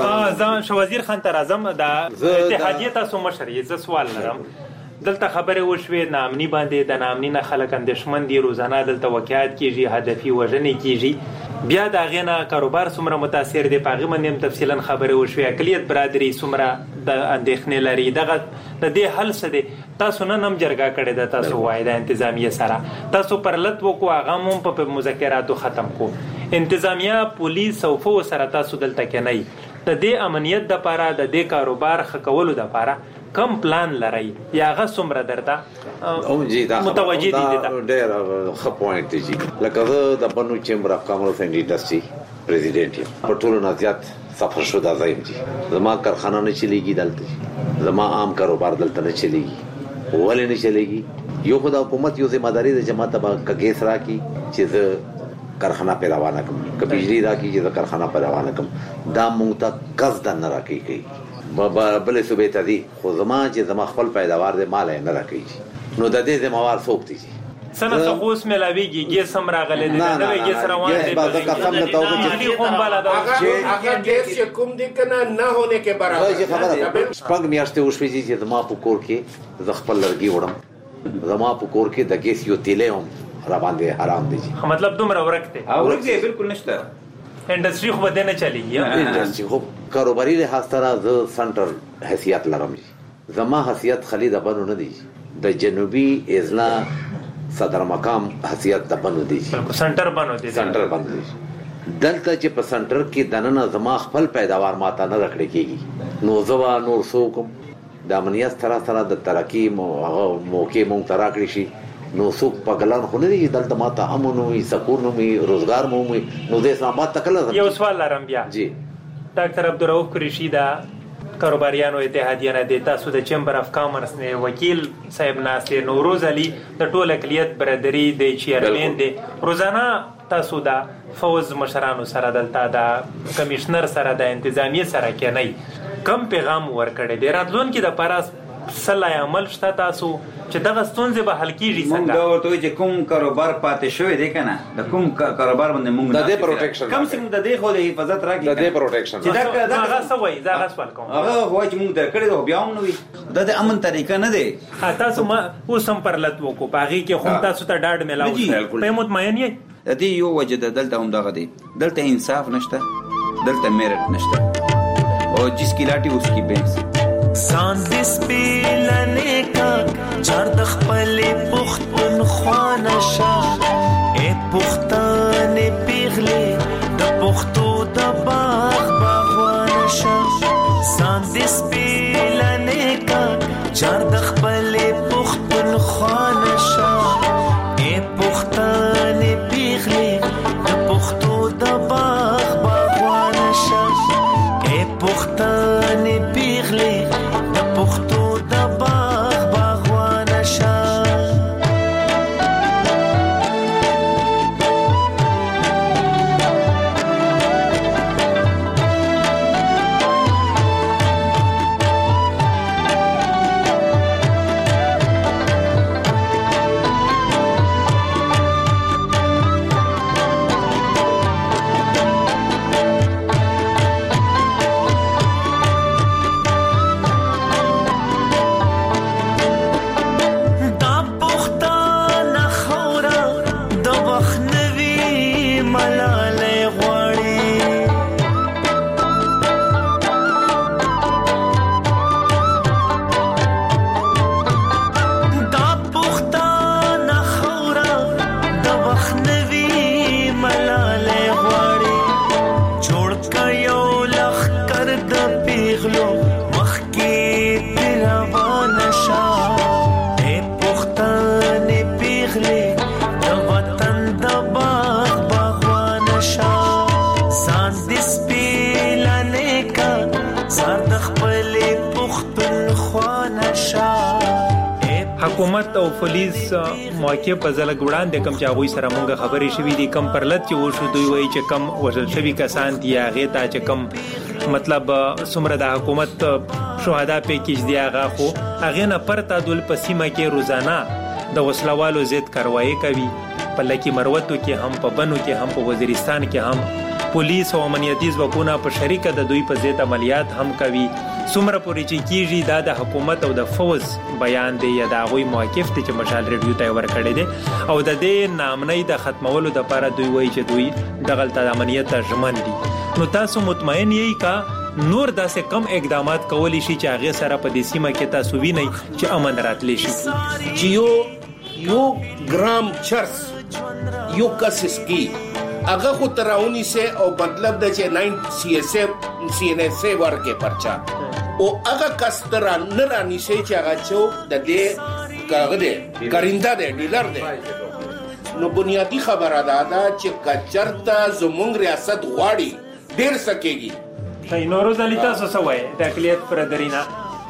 [SPEAKER 18] ځان شوازیر خان تر اعظم د اتحادیه تاسو مشر یې سوال لرم دلته خبره وشوه نامني باندې د نامني نه خلک اندېښمن دي روزانه دلته وقایت کیږي هدفي وژنې کیږي بیا دا غینا کاروبار څومره متاثر دي پاغه باندې هم تفصیلا خبره وشوه اقلیت برادری څومره د اندېښنې لري دغه د دې حل څه دي تاسو نن هم جرګه کړې ده تاسو وای د انتظامیه سره تاسو پرلط وکړو هغه هم په مذاکراتو ختم کو انتظامیه پولیس او فو سره تاسو دلته کې نه د دې امنیت د لپاره د دې کاروبار خکولو د لپاره کم پلان لري یا غا څومره درته
[SPEAKER 9] او جی دا
[SPEAKER 18] متوجي دي دا
[SPEAKER 9] ډېر ښه پوینټ دی لکه د بنو چیمبر اف کامرس اینڈ انډستری پریزیډنټ یم په ټولو نه زیات سفر شو دا ځایم دي زما کارخانه نه چلیږي دلته زما عام کاروبار دلته نه چلیږي ولې نه چلیږي یو خدای حکومت یو ذمہ داری د جماعت به کګیس را کی چې کارخانه پیدا نه کوم که بجلی دا کیږي د کارخانه پیدا نه کوم دا مونږ ته قصد نه راکېږي بلې صوبې ته دي خو زما چې زما خپل پیداوار دی مال نه راکېږي نو د دې ذمہوار څوک دي
[SPEAKER 18] سنه څخه اوس ملاویږي ګیس هم راغلی دی دا ګیس روان دی
[SPEAKER 9] بازار قسم نه تاو
[SPEAKER 18] چې کوم بالا دا
[SPEAKER 11] اگر ګیس کوم دي کنه نه ہونے کے برابر
[SPEAKER 9] شپږ میاشتې وشوي چې زما په کور کې ز خپل لرګي وړم زما په کور کې د ګیس یو تیلې هم را باندې حرام دي
[SPEAKER 18] مطلب دومره ورکته
[SPEAKER 10] ورک دی بالکل نشته
[SPEAKER 18] انډستری خو بده نه چلیږي
[SPEAKER 9] انډستری خو کاروباري لحاظ سره ز سنټر حیثیت لرم زما حیثیت خالد بنو نه دی د جنوبي اضلاع صدر مقام حیثیت د بنو دی
[SPEAKER 18] سنټر بنو دی
[SPEAKER 9] دلته چې په سنټر کې دننه زما خپل پیداوار ماته نه رکړی کیږي نو زوا نور څوک د امنیت سره د ترقی موقع مونږ تراکړی شي نو څوک په ګلان خو نه دی دلته ماته امن وي سکون وي روزګار مو وي نو د اسلام آباد تکله
[SPEAKER 18] یو سوال لرم بیا
[SPEAKER 9] جی
[SPEAKER 18] ډاکټر عبدالرؤف قریشي دا کاروباریانو اتحادیه نه د تاسو د چمبر اف کامرس نه وکیل صاحب ناصر نوروز علي د ټول اقلیت برادری د چیرمن دی روزانه تاسو دا فوز مشرانو سره دلته د کمشنر سره د انتظامی سره کې نه کم پیغام ورکړی دی راتلون کې د پاراس صلاح عمل شته تاسو چې دغه ستونزې به حل کیږي څنګه
[SPEAKER 10] دا ورته چې کوم کاروبار پاتې شوی دی کنه د کوم کاروبار باندې موږ
[SPEAKER 9] د دې پروټیکشن
[SPEAKER 10] کم څه د دې خو د حفاظت راکې
[SPEAKER 9] د دې پروټیکشن
[SPEAKER 10] چې دا
[SPEAKER 18] هغه سوي دا غسل کوم
[SPEAKER 10] هغه وای چې موږ درکړې دا بیا هم نو وي د امن طریقه نه دی
[SPEAKER 18] تاسو ما اوس هم پرلت وکړو باغی کې خو تاسو ته ډاډ ملاو په مطمئن یې
[SPEAKER 10] د دې یو وجه د دلته هم دغه دی دلته انصاف نشته دلته میرټ نشته او جس کی لاټي اس کی بینس
[SPEAKER 14] ساندس پیلنے کا چرد خپل پختون خوانشا اے پختان پیغلی د پختو د باغ باغوانشا ساندس پیلنے کا چرد خپل پختون خوانشا اے پختان پیغلی د پختو د باغ باغوانشا اے پختان پیغلی پختو د باغ باغوانه شه
[SPEAKER 18] حکومت او پولیس موقع په ځلګ وړاندې کم چې هغه سره مونږه خبرې شوې دي کم پرلت چې وشو دوی وایي چې کم وژل شوی کسان دي هغه ته چې کم مطلب څومره د حکومت شهدا پیکیج دی هغه خو هغه نه پرتا دول پسیمه کې روزانه د وسلوالو زید کاروایی کوي په لکی مروتو کې هم په بنو کې هم په وزیرستان کې هم پولیس او امنیتي ځواکونه په شریکه د دوی په ضد عملیات هم کوي څومره پورې چې کیږي دا د حکومت او د فوز بیان دی یا د غوي موقف ته چې مشال ریډیو ته ورکړی دی او د دې نامنۍ د ختمولو لپاره دوی وایي چې دوی د غلط امنیت ژمن دي نو تاسو مطمئن یې کا نور داسې کم اقدامات کولی شي چې هغه سره په دې سیمه کې تاسو وینئ چې امن راتلی شي
[SPEAKER 11] چې یو ګرام چرس یو کسس کی هغه خو تراونی سے او مطلب د چې 9 سی ان ایس ورکه پرچا او هغه کسترا نه رانی سي چې هغه چوک د دې کاغه دې کاریندا دې ډیلر دې نو بنیادی خبره ده چې کچرتا زمونږ ریاست غواړي ډیر سکیږي
[SPEAKER 18] نوروز علي تاسو سوای د اقلیت پر درینا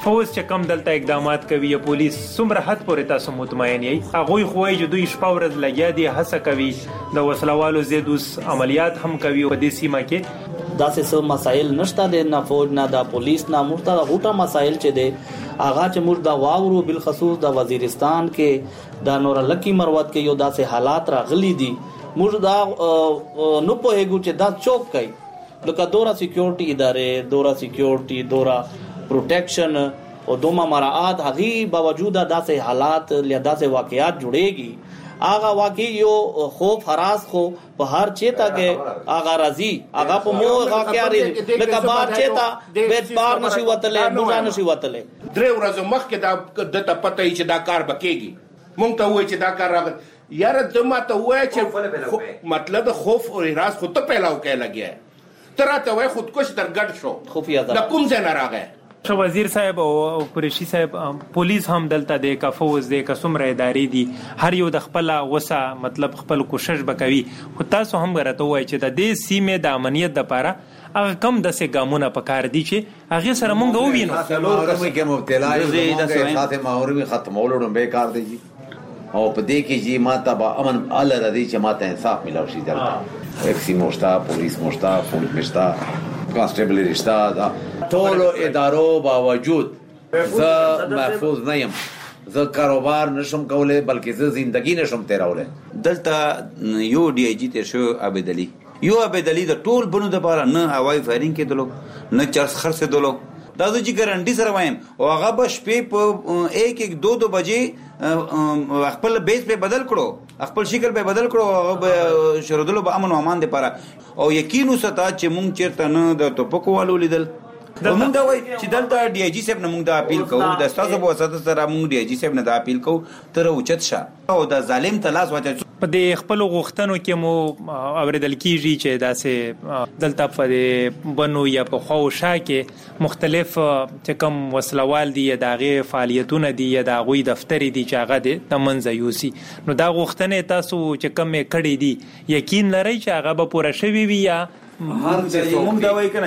[SPEAKER 18] فوز چې کم دلته اقدامات کوي یا پولیس څومره حد پورې تاسو مطمئن یې؟ هغه خو یې دوی شپه ورځ لګیا دي، هڅه کوي د وسلوالو ضد اوس عملیات هم کوي په دې سیمه کې.
[SPEAKER 12] داسې څه مسایل نشته د نه فوج نه د پولیس نه، موږ ته غوټه مسایل چې دی هغه چې موږ دا واورو بالخصوص د وزیرستان کې د نور لکی مروت کې یو داسې حالات راغلي دي، موږ دا نو پوهیږو چې دا چوک کوي لکه دورا سکیورټي ادارې، دورا سکیورټي، دورا پروټیکشن او دوما مراعات، هغه باوجود داسې حالات یا داسې واقعات جوړيږي، هغه واقعي یو خوف هراس خو په هر چیتا کې هغه راځي، هغه په مو واقعي لکه بار چیتا بیت بار نشي وتلې، موږ نشي وتلې.
[SPEAKER 11] درې ورځې مخکې دا د پته چې دا کار بکېږي، مونږ ته وایي چې دا کار راغلی یار ته ماته وایي چې مطلب خوف او هراس خو ته پیلاو کې لګیا تراته وای خودکش در ګډ شو
[SPEAKER 12] خفیه
[SPEAKER 11] دا کوم ځای نه راغی.
[SPEAKER 18] شو وزیر صاحب او قریشي صاحب پولیس هم دلته د کفوز د کسمره ادارې دي، هر یو د خپل وسه مطلب خپل کوشش وکوي، خو تاسو هم غره ته وای چې د دې سیمې د امنیت لپاره هغه کم د سه ګامونه پکار دي چې هغه سره مونږ ووینو.
[SPEAKER 9] څلور کې مبتلا یو ساته ماوري ختمولو به کار دی او په دې کې چې ماته به امن ال ردی چې ماته انصاف ملو شي دلته ایکسی موشتا پولیس موشتا فوج مشتا کانسټیبل رشتہ دا ټول ادارو باوجود زه محفوظ نه یم، زه کاروبار نشم کولای بلکې زه زندگی نشم تیرولای.
[SPEAKER 10] دلته یو ډي اي جي تیر شو عبد علي، یو عبد علي د ټول بنو د لپاره نه هوایي فایرینګ کېدلو نه چرس خرڅ دلو، دا د چې ګارانټي سره وایم او هغه به شپې په 1-2 بجې خپل بیس په بدل کړو، خپل شکل په بدل کړو، هغه به شردلو به امن او امان لپاره او یقین وستا چې مونږ چیرته نه د ټوپکو والو لیدل. مونږ دا وای چې دلته ډي اي جي صاحب نه مونږ دا اپیل کوو، د تاسو په واسطه سره مونږ ډي اي جي صاحب نه دا اپیل کوو تر اوچت شه او د ظالم تلاش واچو.
[SPEAKER 18] په دې خپل غوښتنو کې مو اوریدل کیږي چې داسې دلته په بنو یا په خو شا کې مختلف چې کوم وسلوال دي یا دغه فعالیتونه دي یا دغه دفتر دي چې هغه د تمنځ یوسي، نو دا غوښتنې تاسو چې کوم کړي دي یقین لرئ چې هغه به پوره شوي وي یا
[SPEAKER 10] هر څه مونږ دا وایو کنه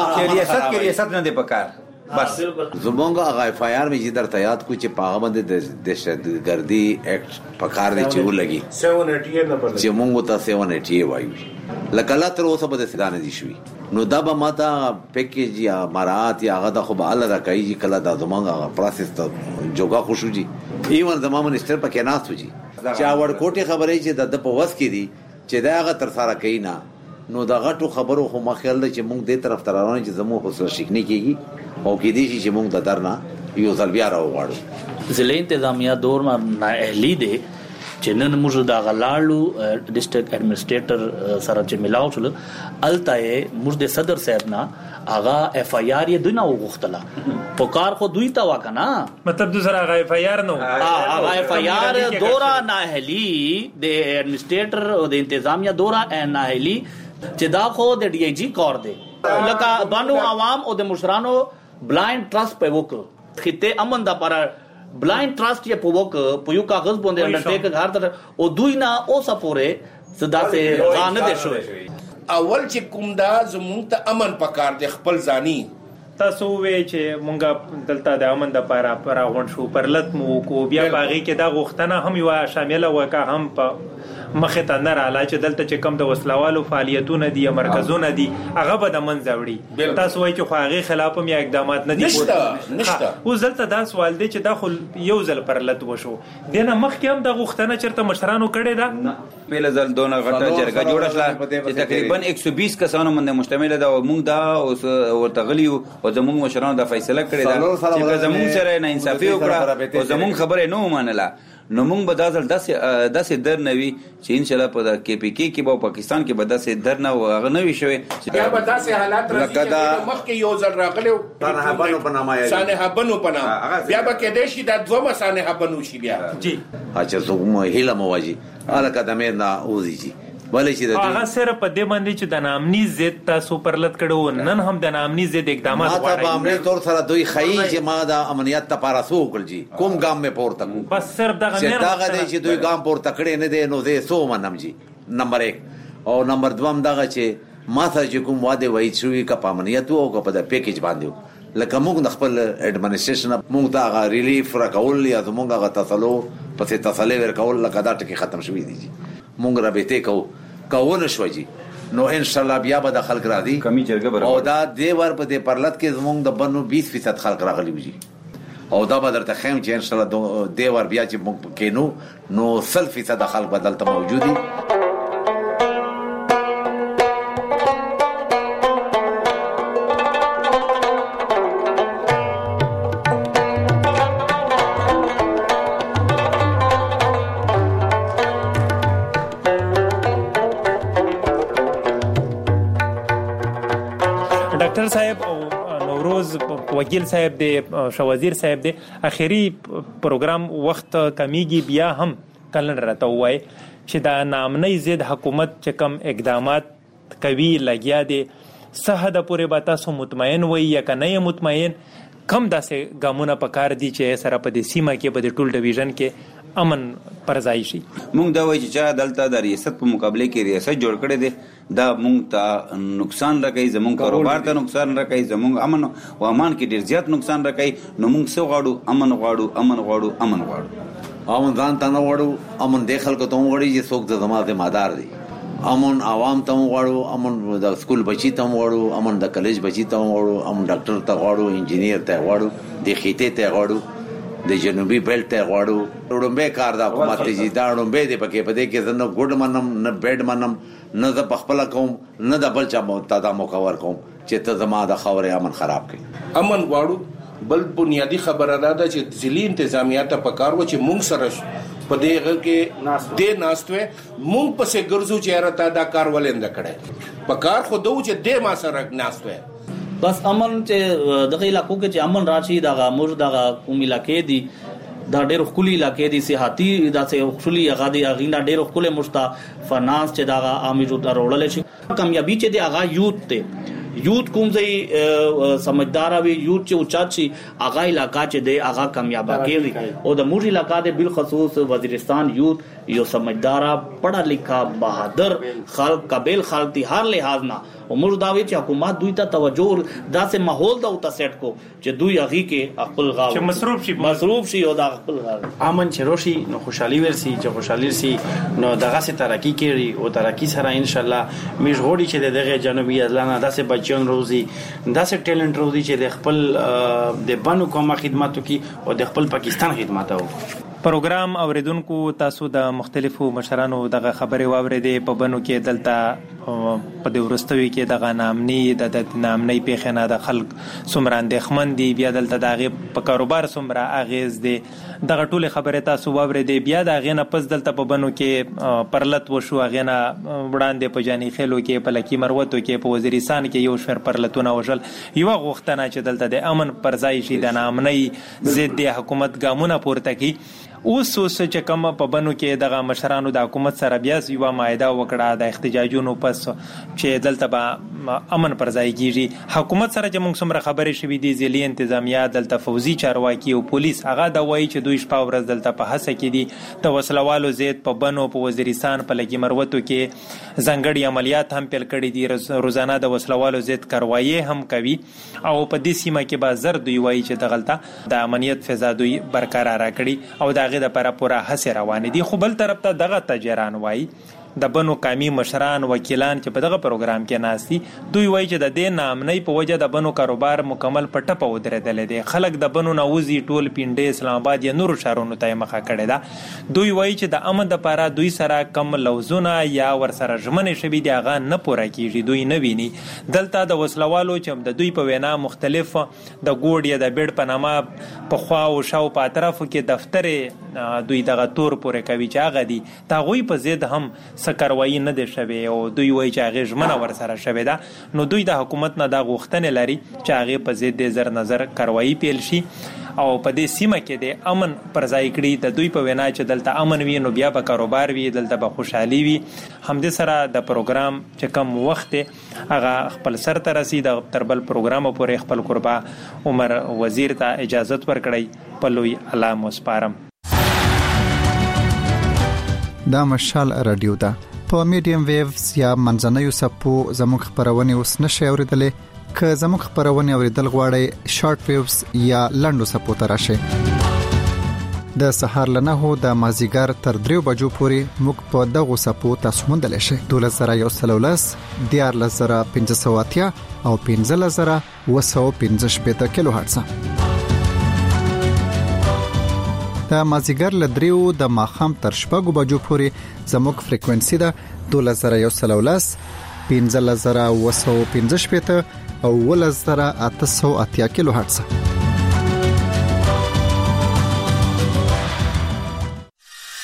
[SPEAKER 10] چې ریاست نه دی پکار بس
[SPEAKER 9] زمونږ هغه اف آی آر مې در ته یاد کو چې پاغه باندې د دهشتګردي اکټ پکار دی چې ولګي
[SPEAKER 11] 780 نمبر
[SPEAKER 9] چې مونږ ته 780 وایو لکه لا تر اوسه به سدان دي شوی نو دا به ماته پیکیج یا مرات یا هغه د خو به الله راکایي چې کله دا زمونږ پروسس ته جوګه خوشو جی ایون زموږ منسٹر پکې ناس وږي چې اور کوټي خبرې چې د په وس کې دي چې دا هغه تر سره کوي نه نو دا غټو خبرو خو مخیل چې مونږ دې طرف ته روان چې زموږ حوصله شکنی کیږي او کې دي چې مونږ د درنه یو ځل بیا راوغواړو.
[SPEAKER 12] ضلع انتظامیه دور ما نااهلی دي چې نن موږ دا غلاړو ډیسټریکټ اډمنسټریټر سره چې ملاو شول الته موږ د صدر صاحب نه اغا اف آی آر یې دنه وغختله پکار خو دوی تا وکنا
[SPEAKER 18] مطلب دوسرا اغا اف آی آر نو
[SPEAKER 12] اغا اف آی آر دورا نااهلی د اډمنسټریټر او د انتظامیه دورا نااهلی چې دا خو د ډي اي جي کار دی لکه بانو عوام او د مشرانو بلایند ټرست په وکړ خته امن دا پر بلایند ټرست یې په وکړ په یو کاغذ باندې انډرټیک غار تر او دوی نه او سپوره صدا سے غانه دي شو
[SPEAKER 11] اول چې کوم دا زمونږ ته امن پکار دی خپل ځاني
[SPEAKER 18] تاسو وې چې مونږه دلته د امن د پاره راغون شو پرلط مو کو بیا باغی کې دا غوښتنه هم یو شامل وکا هم په مخه ته نه رااله چې دلته چې کم د وسلوالو فعالیتونه دي یا مرکزونه دي هغه به د منځوړي تاسو وایي چې خو هغه خلاف هم یا اقدامات نه دي
[SPEAKER 11] نشته
[SPEAKER 18] او دلته دا سوال دی چې دا خو یو ځل پرلط وشو دنه مخکې هم د غوښتنه چرته مشرانو کړي دا
[SPEAKER 10] پیله ځل دونه غټه جرګه جوړه شله چې تقریبا 120 کسانو باندې مشتمل ده او موږ دا او تغلیو او زموږ مشرانو د فیصله کړې ده چې زموږ سره نه انصافي وکړه او زموږ خبره نه ومنله نو موږ به داسل داسې در نوي چې ان شاء الله په کې پی کې کې په پاکستان کې به داسې در نه هغه نوي شوی
[SPEAKER 11] بیا به داسې حالات راځي چې مخکې یو ځل راغلو
[SPEAKER 9] سانحبانو په نامه
[SPEAKER 11] سانحبانو په نامه بیا به کې دې شي د دوه سانحبانو شي بیا
[SPEAKER 18] جی
[SPEAKER 9] اچھا زه مو هیله مواجی الکه د مې نه اوزي جی بلې چې د
[SPEAKER 18] هغه سره په دې باندې چې د نامني ضد تاسو پرلط کړو نن هم د نامني ضد اقدامات
[SPEAKER 9] وایي ما ته عملی طور سره دوی خایي چې ما د امنیت لپاره سو کول جی کوم ګام مې پورته کو
[SPEAKER 18] بس صرف دغه
[SPEAKER 9] نه دغه دی چې دوی ګام پورته کړي نه دی نو زه سو منم جی نمبر 1 او نمبر 2 دغه چې ما ته چې کوم واده وایي چې کا امنیت او کا په د پیکیج باندې لکه موږ د خپل اډمنسټریشن موږ دا ریلیف راکول یا موږ هغه تسلو پسې تسلی ورکول لکه دا ټکی ختم شوی دی موږ رابطه کوونه شوږي نو ان شاء الله بیا به د خلک راځي
[SPEAKER 10] کمی جرګه برابر
[SPEAKER 9] او دا دی ور په دې پرلط کې زموږ د بنو 20% خلک راغلي وي او دا به درته خیم چې ان شاء الله دی ور بیا چې موږ کینو نو 100% خلک بدلته موجودي
[SPEAKER 18] ډاکټر صاحب نوروز وکیل صاحب دی شوازیر صاحب دی اخیری پروګرام وخت کمیږي بیا هم کلن راته وای چې دا نامنۍ ضد حکومت چې کم اقدامات کوي لګیا دي صحه د پوره به تاسو مطمئن وي یا کنه مطمئن کم داسې ګامونه پکار دي چې سره په دې سیمه کې په دې ټول ډیویژن کې امن پرځای شي
[SPEAKER 10] مونږ دا وایي چې دلته د ریاست په مقابله کې ریاست جوړ کړي دي دا مونږ ته نقصان راکړي زمونږ کاروبار ته نقصان راکړي زمونږ امن او امان کې ډیر زیات نقصان راکړي نو مونږ څه غواړو امن غواړو
[SPEAKER 9] امن ځان ته نه غواړو امن د خلکو ته غواړي چې څوک د زماده مادار دي امن عوام ته غواړو امن د سکول بچی ته غواړو امن د کالج بچی ته غواړو امن ډاکټر ته غواړو انجینیر ته غواړو د خیته ته غواړو د جنوبي بیلټ ته غواړو وړومبه کار دا حکومت دی دا وړومبه دی پکې پدې کې زنه ګډ منم نه بیډ منم نه د پخپل کوم نه د بل چا متدا مکور کوم چې ته زما د خورې امن خراب کړي
[SPEAKER 11] امن غواړو بل بنیادی خبره ده چې ځلی انتظامیات په کار و چې مونږ سره په دې کې د ناستوي مونږ پسې ګرځو چې راته دا کار ولند کړي په کار خو دوه چې د ما سره ناستوي
[SPEAKER 12] بس امن چې دغه علاقو کې چې امن راشي دغه موږ دغه کوم علاقې دي دا ډېر خولي علاقې دي سیاحتي دا سه خولي هغه دي اغینا ډېر خولي مشتا فنانس چې دغه عامو ترولل شي کامیابی چې دی هغه یوت ته یوت کوم ځای سمجھدار وي یوت چې اوچات شي هغه علاقہ چې دی هغه کامیاب کیږي او د موږ علاقہ د بالخصوص وزیرستان یوت یو سمجھدار پڑھا لکھا بہادر خلق قابل خلق دي هر لحاظ نه او موږ دا وی چې حکومت دوی ته توجه داسې ماحول دا او تاسټ کو چې دوی هغه کې خپل غاو چې مصروف شي او دا خپل غاو
[SPEAKER 13] امن چې روشي نو خوشحالي ورسي چې خوشحالي سي نو دغه سي ترقی کوي او ترقی سره ان شاء الله میږ غوړي چې دغه جنوبي ازلانه داسې بچیان روزي داسې ټیلنټ روزي چې د خپل د بانو کومه خدماتو کې او د خپل پاکستان خدماتو
[SPEAKER 18] پروګرام اوریدونکو تاسو د مختلفو مشرانو دغه خبرې واوریدې په بنو کې دلته په د ورستوي کې دغه نامني د نامني پیښنه د خلک څومره اندېښمن دي بیا دلته دغه په کاروبار څومره اغیز دي دغه ټول خبرې تاسو واوریدې بیا دغه نه پس دلته په بنو کې پرلط وشو هغه نه وړاندې په جاني خېلو کې په لکی مروتو کې په وزیرستان کې یو شمېر پرلطونه وشل یو غوښتنه چې دلته د امن پرځای شي د نامني ضد حکومت ګامونه پورته کړي اوس چې کوم په بنو کې دغه مشرانو د حکومت سره بیا یو مایده وکړه د احتجاجونو پس چې دلته به امن پرځای کیږي حکومت سره چې موږ سره خبرې شوې دي ځلې انتظامیه دلته فوزي چارواکي او پولیس هغه د وایي چې دوی شپه ورځ دلته په هڅه کې دي د وسلوالو زید په بنو په وزیرستان په لګي مروتو کې ځنګړي عملیات هم پیل کړي دي روزانه د وسلوالو زید کاروایی هم کوي او په دې سیمه کې به زر دوی وایي چې دغلطه د امنیت فضا دوی برقرار کړي او دغه د لپاره پوره هڅه روانې دي خو بل طرف ته دغه تجران وایي د بنو قومي مشران وکیلان چې په دغه پروګرام کې ناشتي دوی وایي چې د دې نامنۍ په وجه د بنو کاروبار مکمل په ټپه ودرېدل دي خلک د بنو نووزي ټول پیندې اسلام آباد یا نور شهرونو ته مخه کړي دا دوی وایي چې د امن لپاره دوی سره کم لوزونه یا ور سره ژمنې شوي دي هغه نه پوره کیږي دوی نه ویني دلته د وسلوالو چې د دوی په وینا مختلف د ګوډ یا د بیډ په نامه په خوا او شاو په اطرافو کې دفتر دوی دغه تور پوره کوي چې هغه دي تاغوی په ضد هم سکروایی نه دي شوی او دوی وایي چې هغه ژمنه ور سره شوی دا نو دوی د حکومت نه د غوښتنې لري چې هغه په ضد د زر نظر کاروایی پیل شي او په دې سیمه کې د امن پرځای کړي د دوی په وینا چې دلته امن وي نو بیا به کاروبار وي دلته به خوشحالي وي همدې سره د پروګرام چې کم وخت هغه خپل سر ته رسید تر بل پروګرام پورې خپل قربا عمر وزیر ته اجازه ورکړی په لوی علام وسپارم
[SPEAKER 7] دا مشال رادیو ده په میډیم ویوز یا منځنوي سپو زموږ خبرونه اوس نشي اوریدلې که زموږ خبرونه اوریدل غواړئ شارټ ویوز یا لنډو سپو ته راشئ. د سهار له 9 د مازیګر تر 3 بجو پورې موږ په دغه سپو تاسو موندلی شئ. 12113 14580 او 15715 کیلو هرتز. د مازیګر له 3 د ماښام تر 6 بجو پورې زموږ فریکوئنسي ده 12113 15715 او 10880 کیلو هرتز.